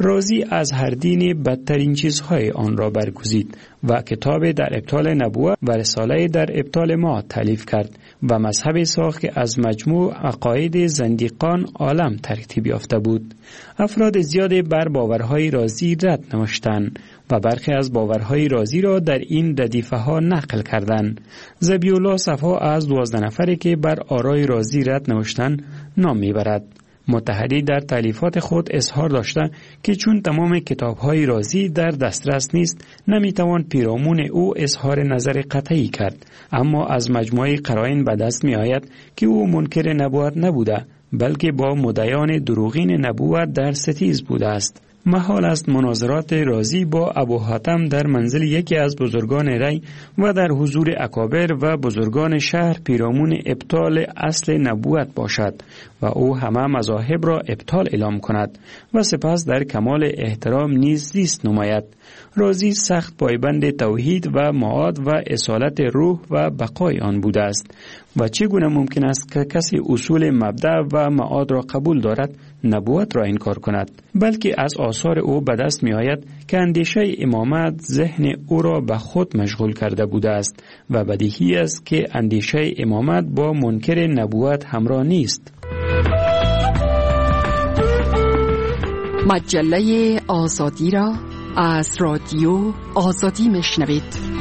Speaker 11: و کتاب در ابطال نبوت و رساله در ابطال ما تالیف کرد و مذهب ساخت که از مجموع عقاید زندیقان عالم ترتیب یافته بود. افراد زیادی بر باورهای رازی رد نوشتند و برخی از باورهای رازی را در این ردیفه ها نقل کردند. ذبیح‌الله صفا از 12 نفری که بر آرای رازی رد نوشتند نام میبرد. مطهری در تالیفات خود اظهار داشته که چون تمام کتاب‌های رازی در دسترس نیست نمیتوان پیرامون او اظهار نظر قطعی کرد، اما از مجموعه قرائن به دست می آید که او منکر نبوت نبوده بلکه با مدعیان دروغین نبوت در ستیز بوده است. محال است مناظرات رازی با ابو حاتم در منزل یکی از بزرگان ری و در حضور اکابر و بزرگان شهر پیرامون ابطال اصل نبوت باشد و او همه مذاهب را ابطال اعلام کند و سپس در کمال احترام نیز زیست نماید. رازی سخت پایبند توحید و معاد و اصالت روح و بقای آن بوده است و چگونه ممکن است که کسی اصول مبدأ و معاد را قبول دارد نبوت را انکار کند؟ بلکه از آثار او به دست می آید که اندیشه امامت ذهن او را به خود مشغول کرده بوده است و بدیهی است که اندیشه امامت با منکر نبوت همراه نیست.
Speaker 8: مجله آزادی را از رادیو آزادی میشنوید.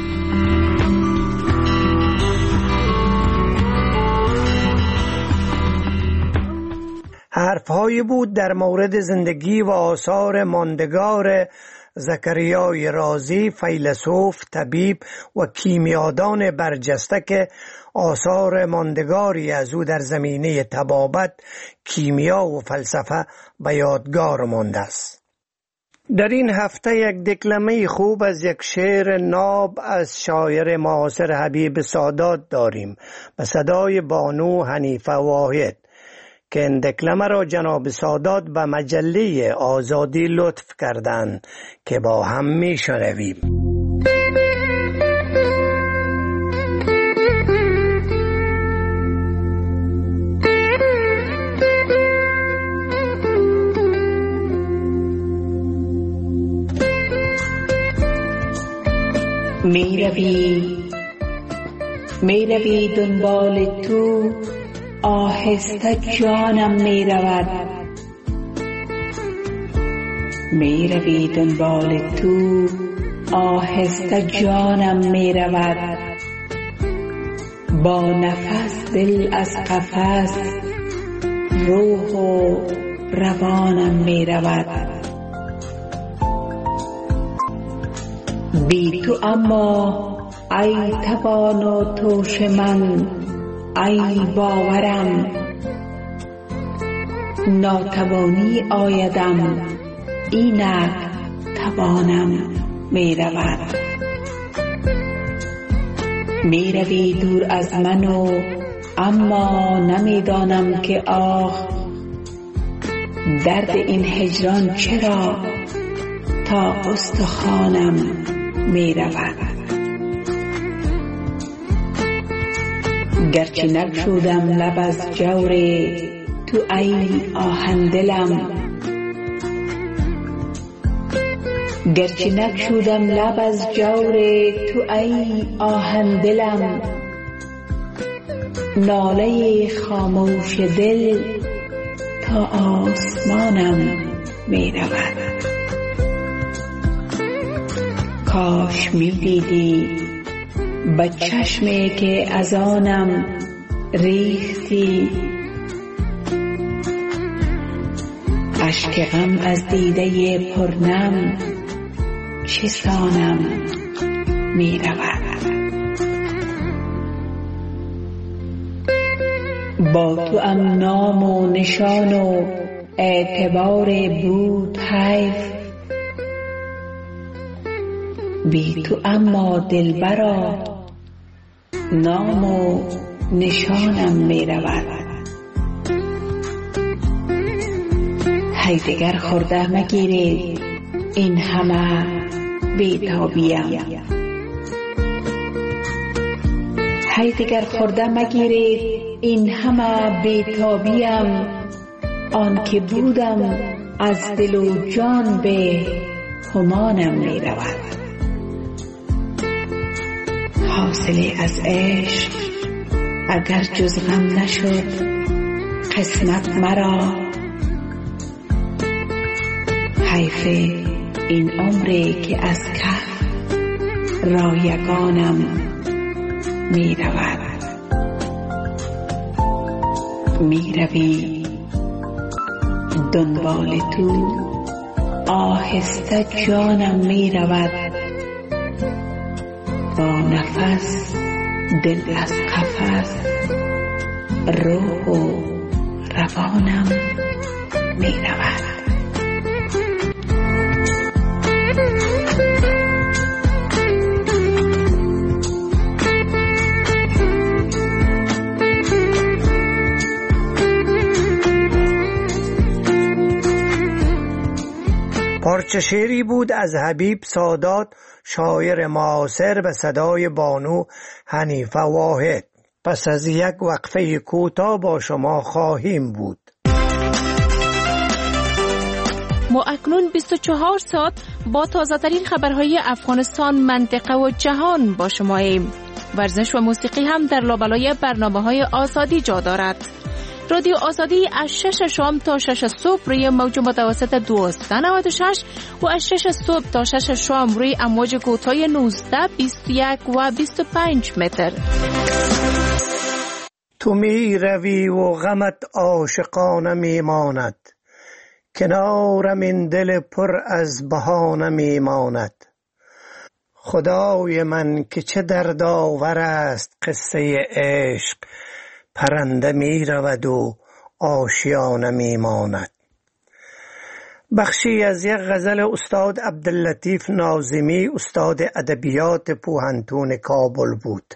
Speaker 9: حرفهایی بود در مورد زندگی و آثار ماندگار زکریای رازی، فیلسوف، طبیب و کیمیادان برجسته که آثار ماندگاری از او در زمینه طبابت، کیمیا و فلسفه به یادگار مانده است. در این هفته یک دکلمه خوب از یک شعر ناب از شاعر معاصر حبیب سادات داریم به صدای بانو حنیفه واحد که این دکلمه را جناب سادات به مجله آزادی لطف کردند که با هم می شنویم.
Speaker 12: می روی دنبال تو، آهسته جانم می رود. می روی دنبال تو، آهسته جانم می رود. با نفس دل از قفس، روح و روانم می رود. بی تو اما ای توان و توش من، ای باورم، ناتوانی آیدم، اینک توانم می رود. می روی دور از من و اما نمی دانم که آخ درد این هجران چرا تا استخوانم می رود. گرچه نگشودم لب از جور تو ای آهن دلم، گرچه نگشودم لب از جور تو ای آهن دلم، ناله خاموش دل تا آسمانم می رود. کاش می دیدی به چشمی که از آنم ریختی، اشک غم از دیده پرنم چه سانم می رود. با تو ام نام و نشان و اعتبار بود حیف، بی تو اما دلبرا نام و نشانم می رود. هی دگر خورده مگیرید این همه بیتابیم، هی دگر خورده مگیرید این همه بیتابیم، آن که بودم از دل و جان به همانم می رود. حاصلی از عشق اگر جز غم نشد قسمت مرا، حیف این عمری که از کف رایگانم می رود. می روی دنبال تو آهسته جانم می رود، با نفس دل از قفس روح و روانم می رود.
Speaker 9: پارچه شعری بود از حبیب سادات، شاعر معاصر، به صدای بانو حنیفه واحد. پس از یک وقفه کوتاه با شما خواهیم بود.
Speaker 13: ما اکنون 24 ساعت با تازه‌ترین خبرهای افغانستان، منطقه و جهان با شماییم. ورزش و موسیقی هم در لابلای برنامه‌های آزادی جا دارد. رادیو آزادی از 6 شام تا 6 صبح روی موج متوسط 1296 و از 6 صبح تا 6 شام روی امواج کوتاه 19، 21 و 25 متر.
Speaker 9: تو می روی و غمت عاشقانه می ماند، کنارم این دل پر از بهانه می ماند. خدای من که چه دردآور است قصه عشق، پرنده می رود و آشیانه می ماند. بخشی از یک غزل استاد عبداللطیف ناظمی، استاد ادبیات پوهنتون کابل بود.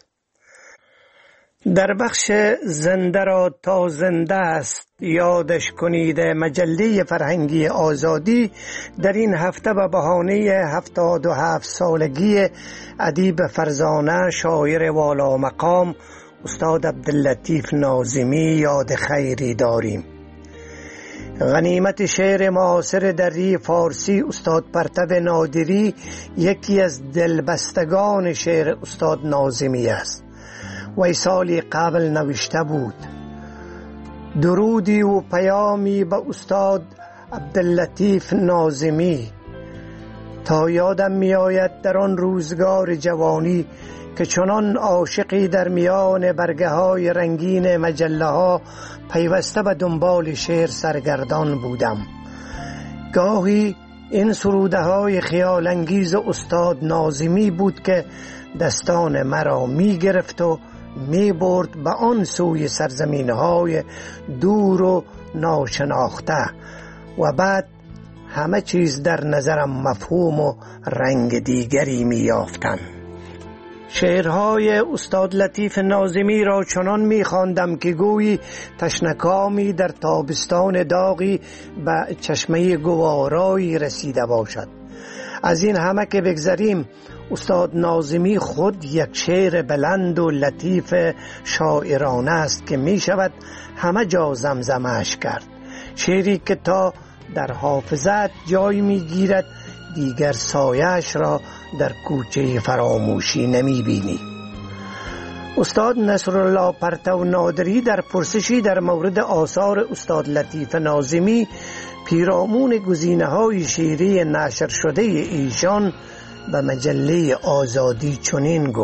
Speaker 9: در بخش زنده را تا زنده است یادش کنید مجله فرهنگی آزادی، در این هفته به بهانه 77 سالگی ادیب فرزانه شاعر والا مقام استاد عبداللطیف ناظمی یاد خیری داریم. غنیمت شعر معاصر دری فارسی استاد پرتو نادری یکی از دلبستگان شعر استاد ناظمی است. وی سالی قبل نوشته بود: درودی و پیامی به استاد عبداللطیف ناظمی، تا یادم می آید در آن روزگار جوانی که چنان عاشقی در میان برگه های رنگین مجله ها پیوسته به دنبال شعر سرگردان بودم. گاهی این سروده های خیال انگیز استاد ناظمی بود که دستان مرا می گرفت و می برد به آن سوی سرزمین های دور و ناشناخته و بعد همه چیز در نظرم مفهوم و رنگ دیگری می یافتند. شعرهای استاد لطیف ناظمی را چنان می خواندم که گویی تشنکامی در تابستان داغی به چشمه گوارایی رسیده باشد. از این همه که بگذریم، استاد ناظمی خود یک شعر بلند و لطیف شاعرانه است که می شود همه جا زمزمش کرد. شعری که تا در حافظت جای می گیرد، دیگر سایش را در کوچه فراموشی نمی بینی. استاد نصرالله پرتو نادری در پرسشی در مورد آثار استاد لطیف ناظمی پیرامون گزینه‌های شعری نشر شده ایشان به مجله آزادی چنین گفت: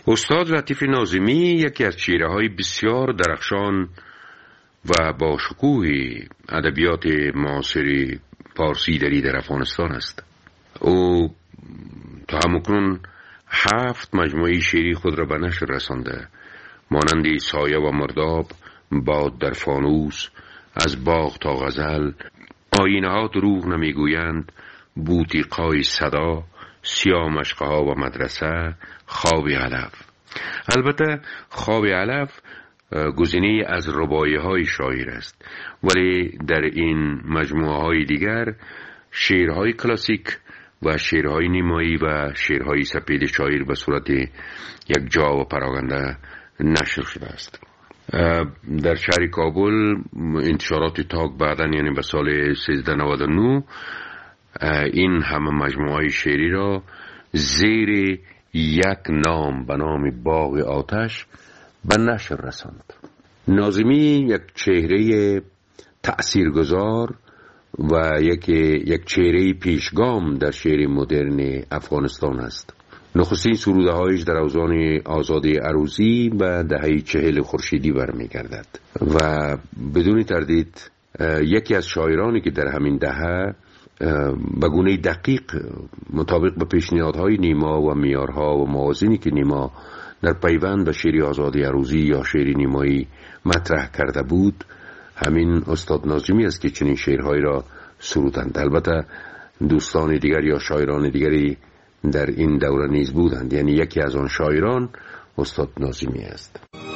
Speaker 14: استاد لطیف ناظمی یکی از چهره‌های بسیار درخشان و با شکوه ادبیات معاصر پارسی در افغانستان است. او تا همکنون 7 مجموعه شعری خود را به نشر رسانده، مانند سایه و مرداب، باد در فانوس، از باغ تا غزل، آینه ها دروغ نمیگویند، بوتیقای صدا، سیاه مشقه ها و مدرسه، خواب علف. البته خواب علف گزینه از رباعی های شاعر است، ولی در این مجموعه های دیگر شعرهای کلاسیک و شعرهای نیمایی و شعرهای سپید شاعر به صورت یک جا و پراگنده نشر شده است. در شهر کابل انتشارات تاک بعداً یعنی به سال 1399 این همه مجموعه شعری را زیر یک نام به نام باغ آتش به نشر رساند. ناظمی یک چهره تأثیرگذار و یک چهره پیشگام در شعر مدرن افغانستان است. نخستین سروده هایش در اوزان آزادی عروضی به دهه 40 خورشیدی برمیگردد و بدون تردید یکی از شاعرانی که در همین دهه به گونه دقیق مطابق به پیشنهادهای نیما و معیارها و موازینی که نیما در پیوند به شعر آزادی عروضی یا شعر نیمایی مطرح کرده بود، همین استاد ناظمی است که چنین شعرهایی را سرودند. البته دوستان دیگر یا شاعران دیگری در این دوره نیز بودند، یعنی یکی از آن شاعران استاد ناظمی است.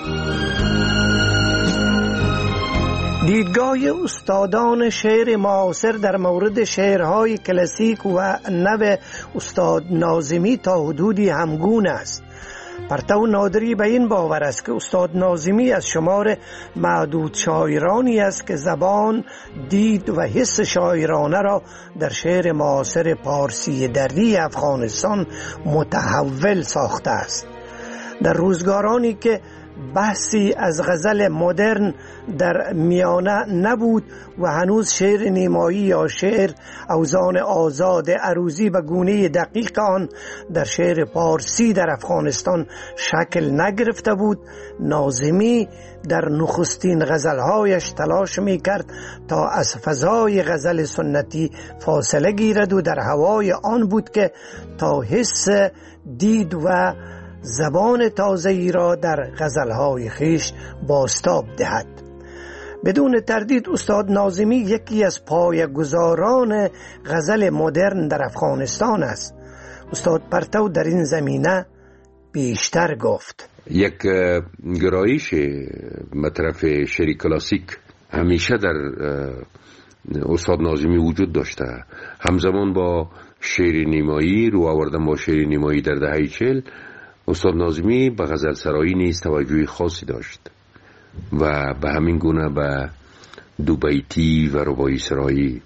Speaker 9: دیدگاه استادان شعر معاصر در مورد شعرهای کلاسیک و نو استاد ناظمی تا حدودی همگون است. پرتو نادری به این باور است که استاد ناظمی از شمار معدود شاعرانی است که زبان، دید و حس شاعرانه را در شعر معاصر پارسی دری افغانستان متحول ساخته است. در روزگارانی که بحثی از غزل مدرن در میانه نبود و هنوز شعر نیمایی یا شعر اوزان آزاد عروضی به گونه دقیق آن در شعر پارسی در افغانستان شکل نگرفته بود، ناظمی در نخستین غزلهایش تلاش می کرد تا از فضای غزل سنتی فاصله گیرد و در هوای آن بود که تا حس، دید و زبان تازه‌ای را در غزلهای خویش بازتاب دهد. بدون تردید استاد ناظمی یکی از پایه‌گذاران غزل مدرن در افغانستان است. استاد پرتو در این زمینه بیشتر گفت.
Speaker 14: یک گرایش مطرف شعر کلاسیک همیشه در استاد ناظمی وجود داشته. همزمان با شعر نیمایی، رو آوردن با شعر نیمایی در دهه 40، استاد ناظمی به غزل سرایی نیز توجه خاصی داشت و به همین گونه به دوبیتی و رباعی سرایی.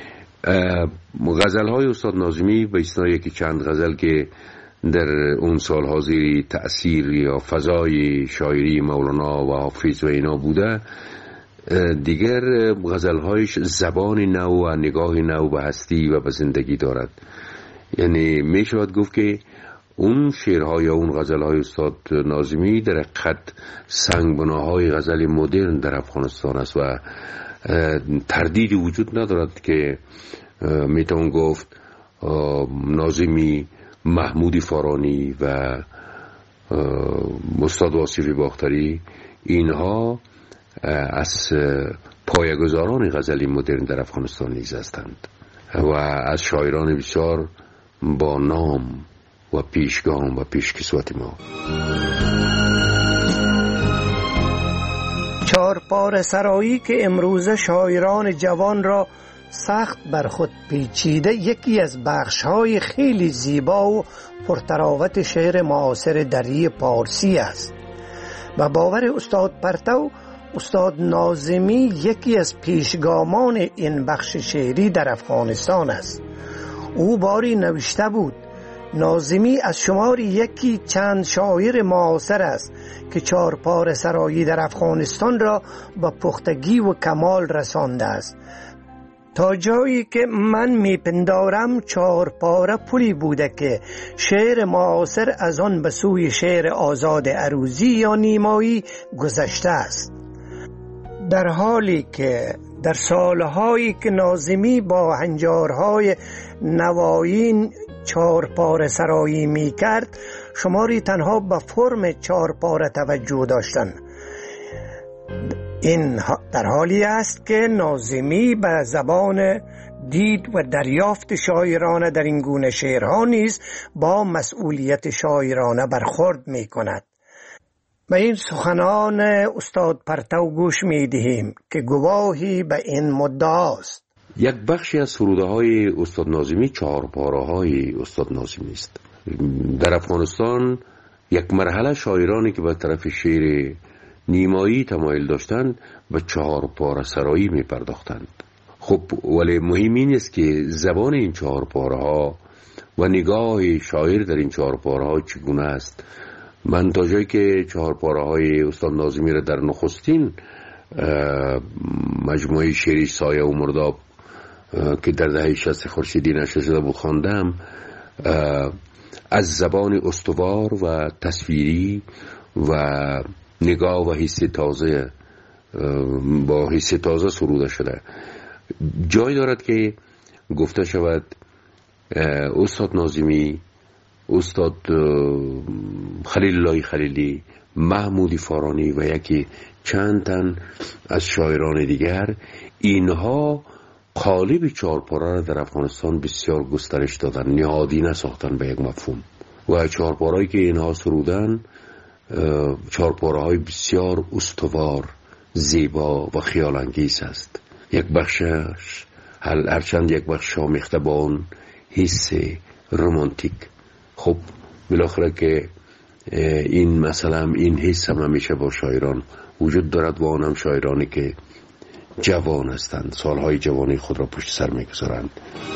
Speaker 14: غزل های استاد ناظمی به استثنای یکی چند غزل که در اون سالها زیر تأثیر یا فضای شاعری مولانا و حافظ و اینا بوده، دیگر غزل هایش زبان نو و نگاه نو به هستی و به زندگی دارد. یعنی می شود گفت که اون شعرها یا اون غزلهای استاد ناظمی در حقیقت سنگبناهای غزل مدرن در افغانستان است و تردیدی وجود ندارد که میتون گفت ناظمی، محمود فارانی و استاد واصف باختری اینها از پایه‌گذاران غزل مدرن در افغانستان نیز هستند و از شاعران بسیار با نام و پیشگام و پیشکسوت ما.
Speaker 9: چهارپاره سرایی که امروزه شاعران جوان را سخت بر خود پیچیده، یکی از بخش‌های خیلی زیبا و پرتراوت شعر معاصر دری پارسی است. و باور استاد پرتو، استاد ناظمی یکی از پیشگامان این بخش شعری در افغانستان است. او باری نوشته بود: ناظمی از شمار یکی چند شاعر معاصر است که چهارپاره سرایی در افغانستان را به پختگی و کمال رسانده است. تا جایی که من میپندارم 4 پاره پلی بوده که شعر معاصر از آن به سوی شعر آزاد عروضی یا نیمایی گذشته است، در حالی که در سالهایی که ناظمی با هنجارهای نوایین 4 پاره سرایی می کرد شماری تنها به فرم 4 پاره توجه داشتند. این در حالی است که ناظمی به زبان دید و دریافت شاعرانه در این گونه شعرها نیز با مسئولیت شاعرانه برخورد می کند. به این سخنان استاد پرتو گوش می دهیم که گواهی به این مدعاست.
Speaker 14: یک بخشی از سروده های استاد ناظمی 4 پاره های استاد ناظمی است. در افغانستان یک مرحله شاعرانی که به طرف شعر نیمایی تمایل داشتند به 4 پاره سرایی می پرداختند. خب ولی مهم این است که زبان این 4 پاره ها و نگاه شاعر در این 4 پاره ها چگونه است. من تا جایی که 4 پاره های استاد ناظمی را در نخستین مجموعه شعری سایه و مرداب که در دهه 60 خورشیدی نشر شده بود خواندم، از زبان استوار و تصویری و نگاه و حس تازه با حس تازه سروده شده. جای دارد که گفته شود استاد ناظمی، استاد خلیل الله خلیلی، محمودی فارانی و یکی چند تن از شاعران دیگر، اینها قالب 4 پاره را در افغانستان بسیار گسترش دادن، نهادی نساختن به یک مفهوم و 4 پاره‌ای که اینها سرودن 4 پاره‌های بسیار استوار، زیبا و خیال انگیز است. یک بخشش هرچند یک بخش آمیخته با اون حس رمانتیک. خب بالاخره که این مثلا این حس هم همیشه با شاعران وجود دارد و آنم شاعرانی که جوان هستند، سالهای جوانی خود را پشت سر میگذارند.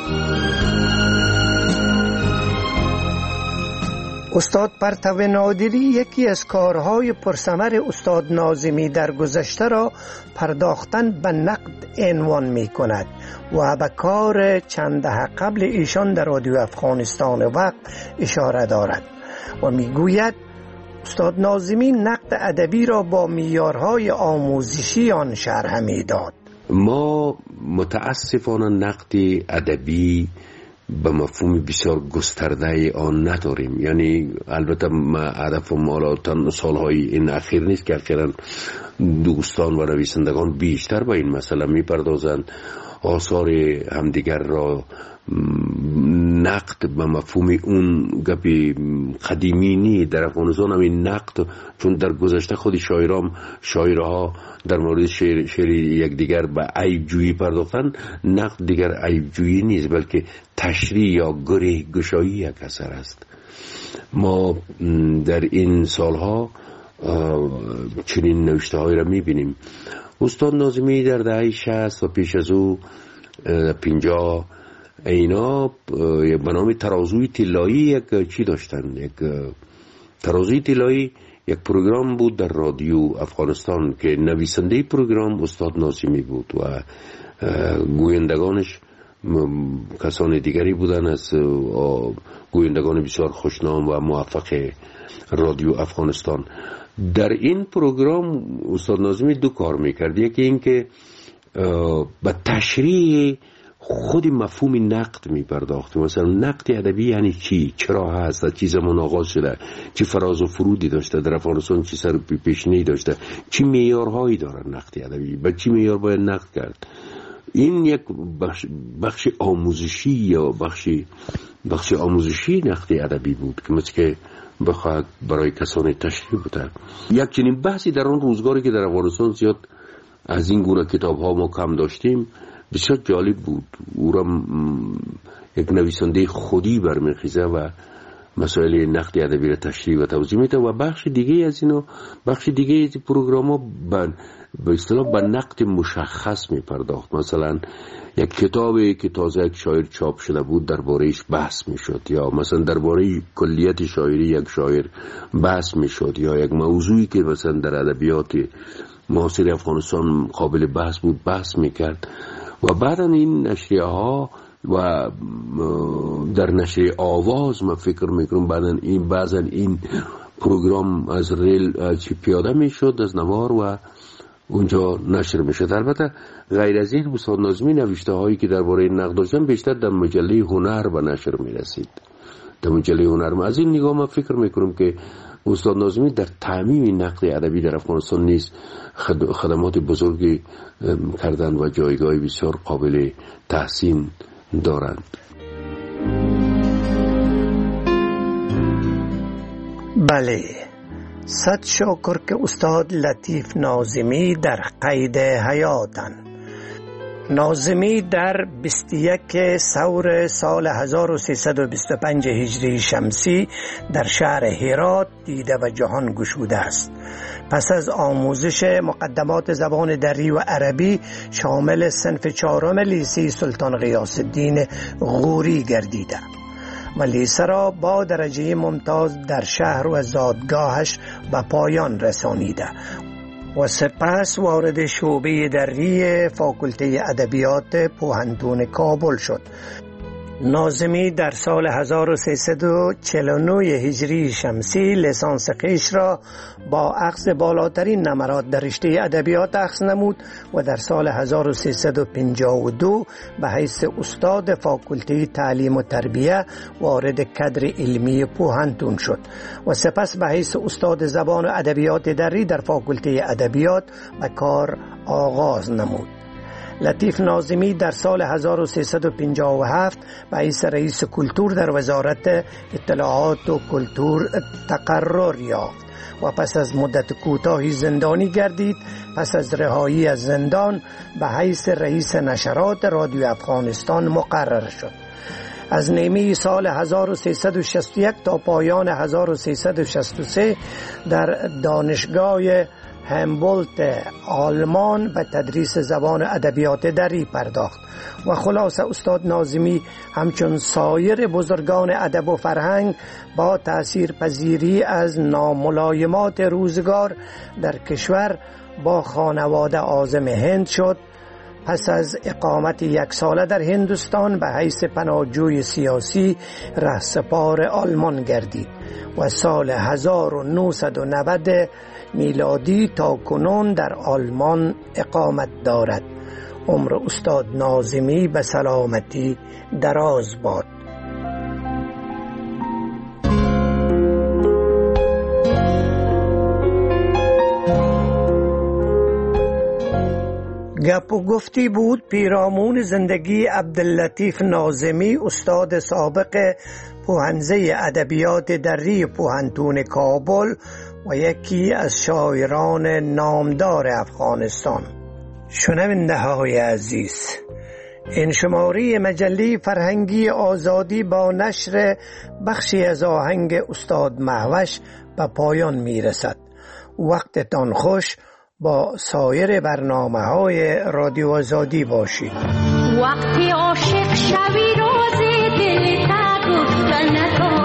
Speaker 9: استاد پرتو نادری یکی از کارهای پرثمر استاد ناظمی در گذشته را پرداختن به نقد عنوان می کند و به کار چند دهه قبل ایشان در رادیو افغانستان وقت اشاره دارد و می گوید استاد ناظمی نقد ادبی را با معیارهای آموزشی آن شرح می داد.
Speaker 14: ما متاسفانه نقد ادبی به مفهوم بسیار گسترده آن نداریم. یعنی البته هدف ما سالهای این اخیر نیست که اخیراً دوستان و نویسندگان بیشتر به این مسئله میپردازند، آثار همدیگر را نقد به مفهوم اون گپی قدیمی نی. در افغانستان هم این نقد، چون در گذشته خود شاعرها در مورد شعر یکدیگر به عیب جویی پرداختن، نقد دیگر عیب جویی نیست بلکه تشریح یا گره گشایی یک اثر است. ما در این سالها چنین نوشته هایی را میبینیم. استاد ناظمی در دهه 60 و پیش از او 50 اینا به نام ترازوی طلایی یک چی داشتن، یک ترازوی طلایی یک پروگرام بود در رادیو افغانستان که نویسنده پروگرام استاد ناظمی بود و گویندگانش کسان دیگری بودن از گویندگان بسیار خوشنام و موفق رادیو افغانستان. در این پروگرام استاد ناظمی 2 کار میکرد. یکی این که به تشریح خود مفهوم نقد میپرداخت. مثلا نقد ادبی یعنی چی، چرا هست، چی زمان آغاز شده، چی فراز و فرودی داشته در افغانستان، چی سر پیشینه‌ای داشته، چی معیارهایی داره نقد ادبی، به چی معیار باید نقد کرد. این یک بخش آموزشی یا بخش آموزشی نقد ادبی بود که مثل که بخواد برای کسان تشریح بوده. یک چنین بحثی در اون روزگاری که در افغانستان زیاد از این گونه کتاب ها ما کم داشتیم بسیار جالب بود. او را یک نویسنده خودی برمیخیزه و مسائل نقد ادبی را تشریح و توضیح میده و بخش دیگه از پروگرام ها به اصطلاح به نقد مشخص میپرداخت. مثلا یک کتابی که تازه یک شاعر چاپ شده بود درباره‌اش بحث میشد، یا مثلا درباره کلیت شاعری یک شاعر بحث میشد، یا یک موضوعی که مثلا در ادبیات معاصر افغانستان قابل بحث بود بحث میکرد. و بعدا این نشریه ها و در نشریه آواز من فکر میکنم بعضا این پروگرام از ریل پیاده میشد از نوار و اونجا نشر میشد. البته غیر از این استاد ناظمی نوشته هایی که درباره نقد داشتن بیشتر در مجله هنر به نشر میرسید. در مجله هنر از این نگاه من فکر میکنم که استاد ناظمی در تعمیم نقد ادبی در افغانستان نیز خدمات بزرگی کردند و جایگاه بسیار قابل تحسین دارند.
Speaker 9: بله، صد شکر که استاد لطیف ناظمی در قید حیاتند. ناظمی در 21 ثور سال 1325 هجری شمسی در شهر هرات دیده و جهان گشوده است. پس از آموزش مقدمات زبان دری و عربی شامل صنف 4 لیسه سلطان غیاث الدین غوری گردیده و لیسه را با درجه ممتاز در شهر و زادگاهش به پایان رسانیده و سپس وارد شعبه دری فاکولته ادبیات پوهنتون کابل شد. ناظمی در سال 1349 هجری شمسی لیسانس خویش را با اخذ بالاترین نمرات در رشته ادبیات اخذ نمود و در سال 1352 به حیث استاد فاکولته تعلیم و تربیه وارد کادر علمی پوهنتون شد و سپس به حیث استاد زبان و ادبیات دری در فاکولته ادبیات به کار آغاز نمود. لطیف ناظمی در سال 1357 به حیث رئیس کلتور در وزارت اطلاعات و کلتور تقرر یافت و پس از مدت کوتاهی زندانی گردید. پس از رهایی از زندان به حیث رئیس نشرات رادیو افغانستان مقرر شد. از نیمه سال 1361 تا پایان 1363 در دانشگاه همبولت آلمان به تدریس زبان ادبیات دری پرداخت و خلاصه استاد ناظمی همچون سایر بزرگان ادب و فرهنگ با تأثیر پذیری از ناملایمات روزگار در کشور با خانواده عازم هند شد. پس از اقامت 1 ساله در هندوستان به حیث پناهجوی سیاسی رهسپار آلمان گردید و سال 1990 میلادی تا کنون در آلمان اقامت دارد. عمر استاد ناظمی به سلامتی دراز باد. گپ و گفتی بود پیرامون زندگی عبداللطیف ناظمی، استاد سابق پوهنزه ادبیات دری پوهنتون کابل و یکی از شاعران نامدار افغانستان. شنونده های عزیز، این شماره مجله فرهنگی آزادی با نشر بخشی از آهنگ استاد مهوش به پایان می رسد. وقتتان خوش، با سایر برنامه‌های رادیو آزادی باشید.
Speaker 15: وقتی عاشق شوی روز دل تا گفتن نکن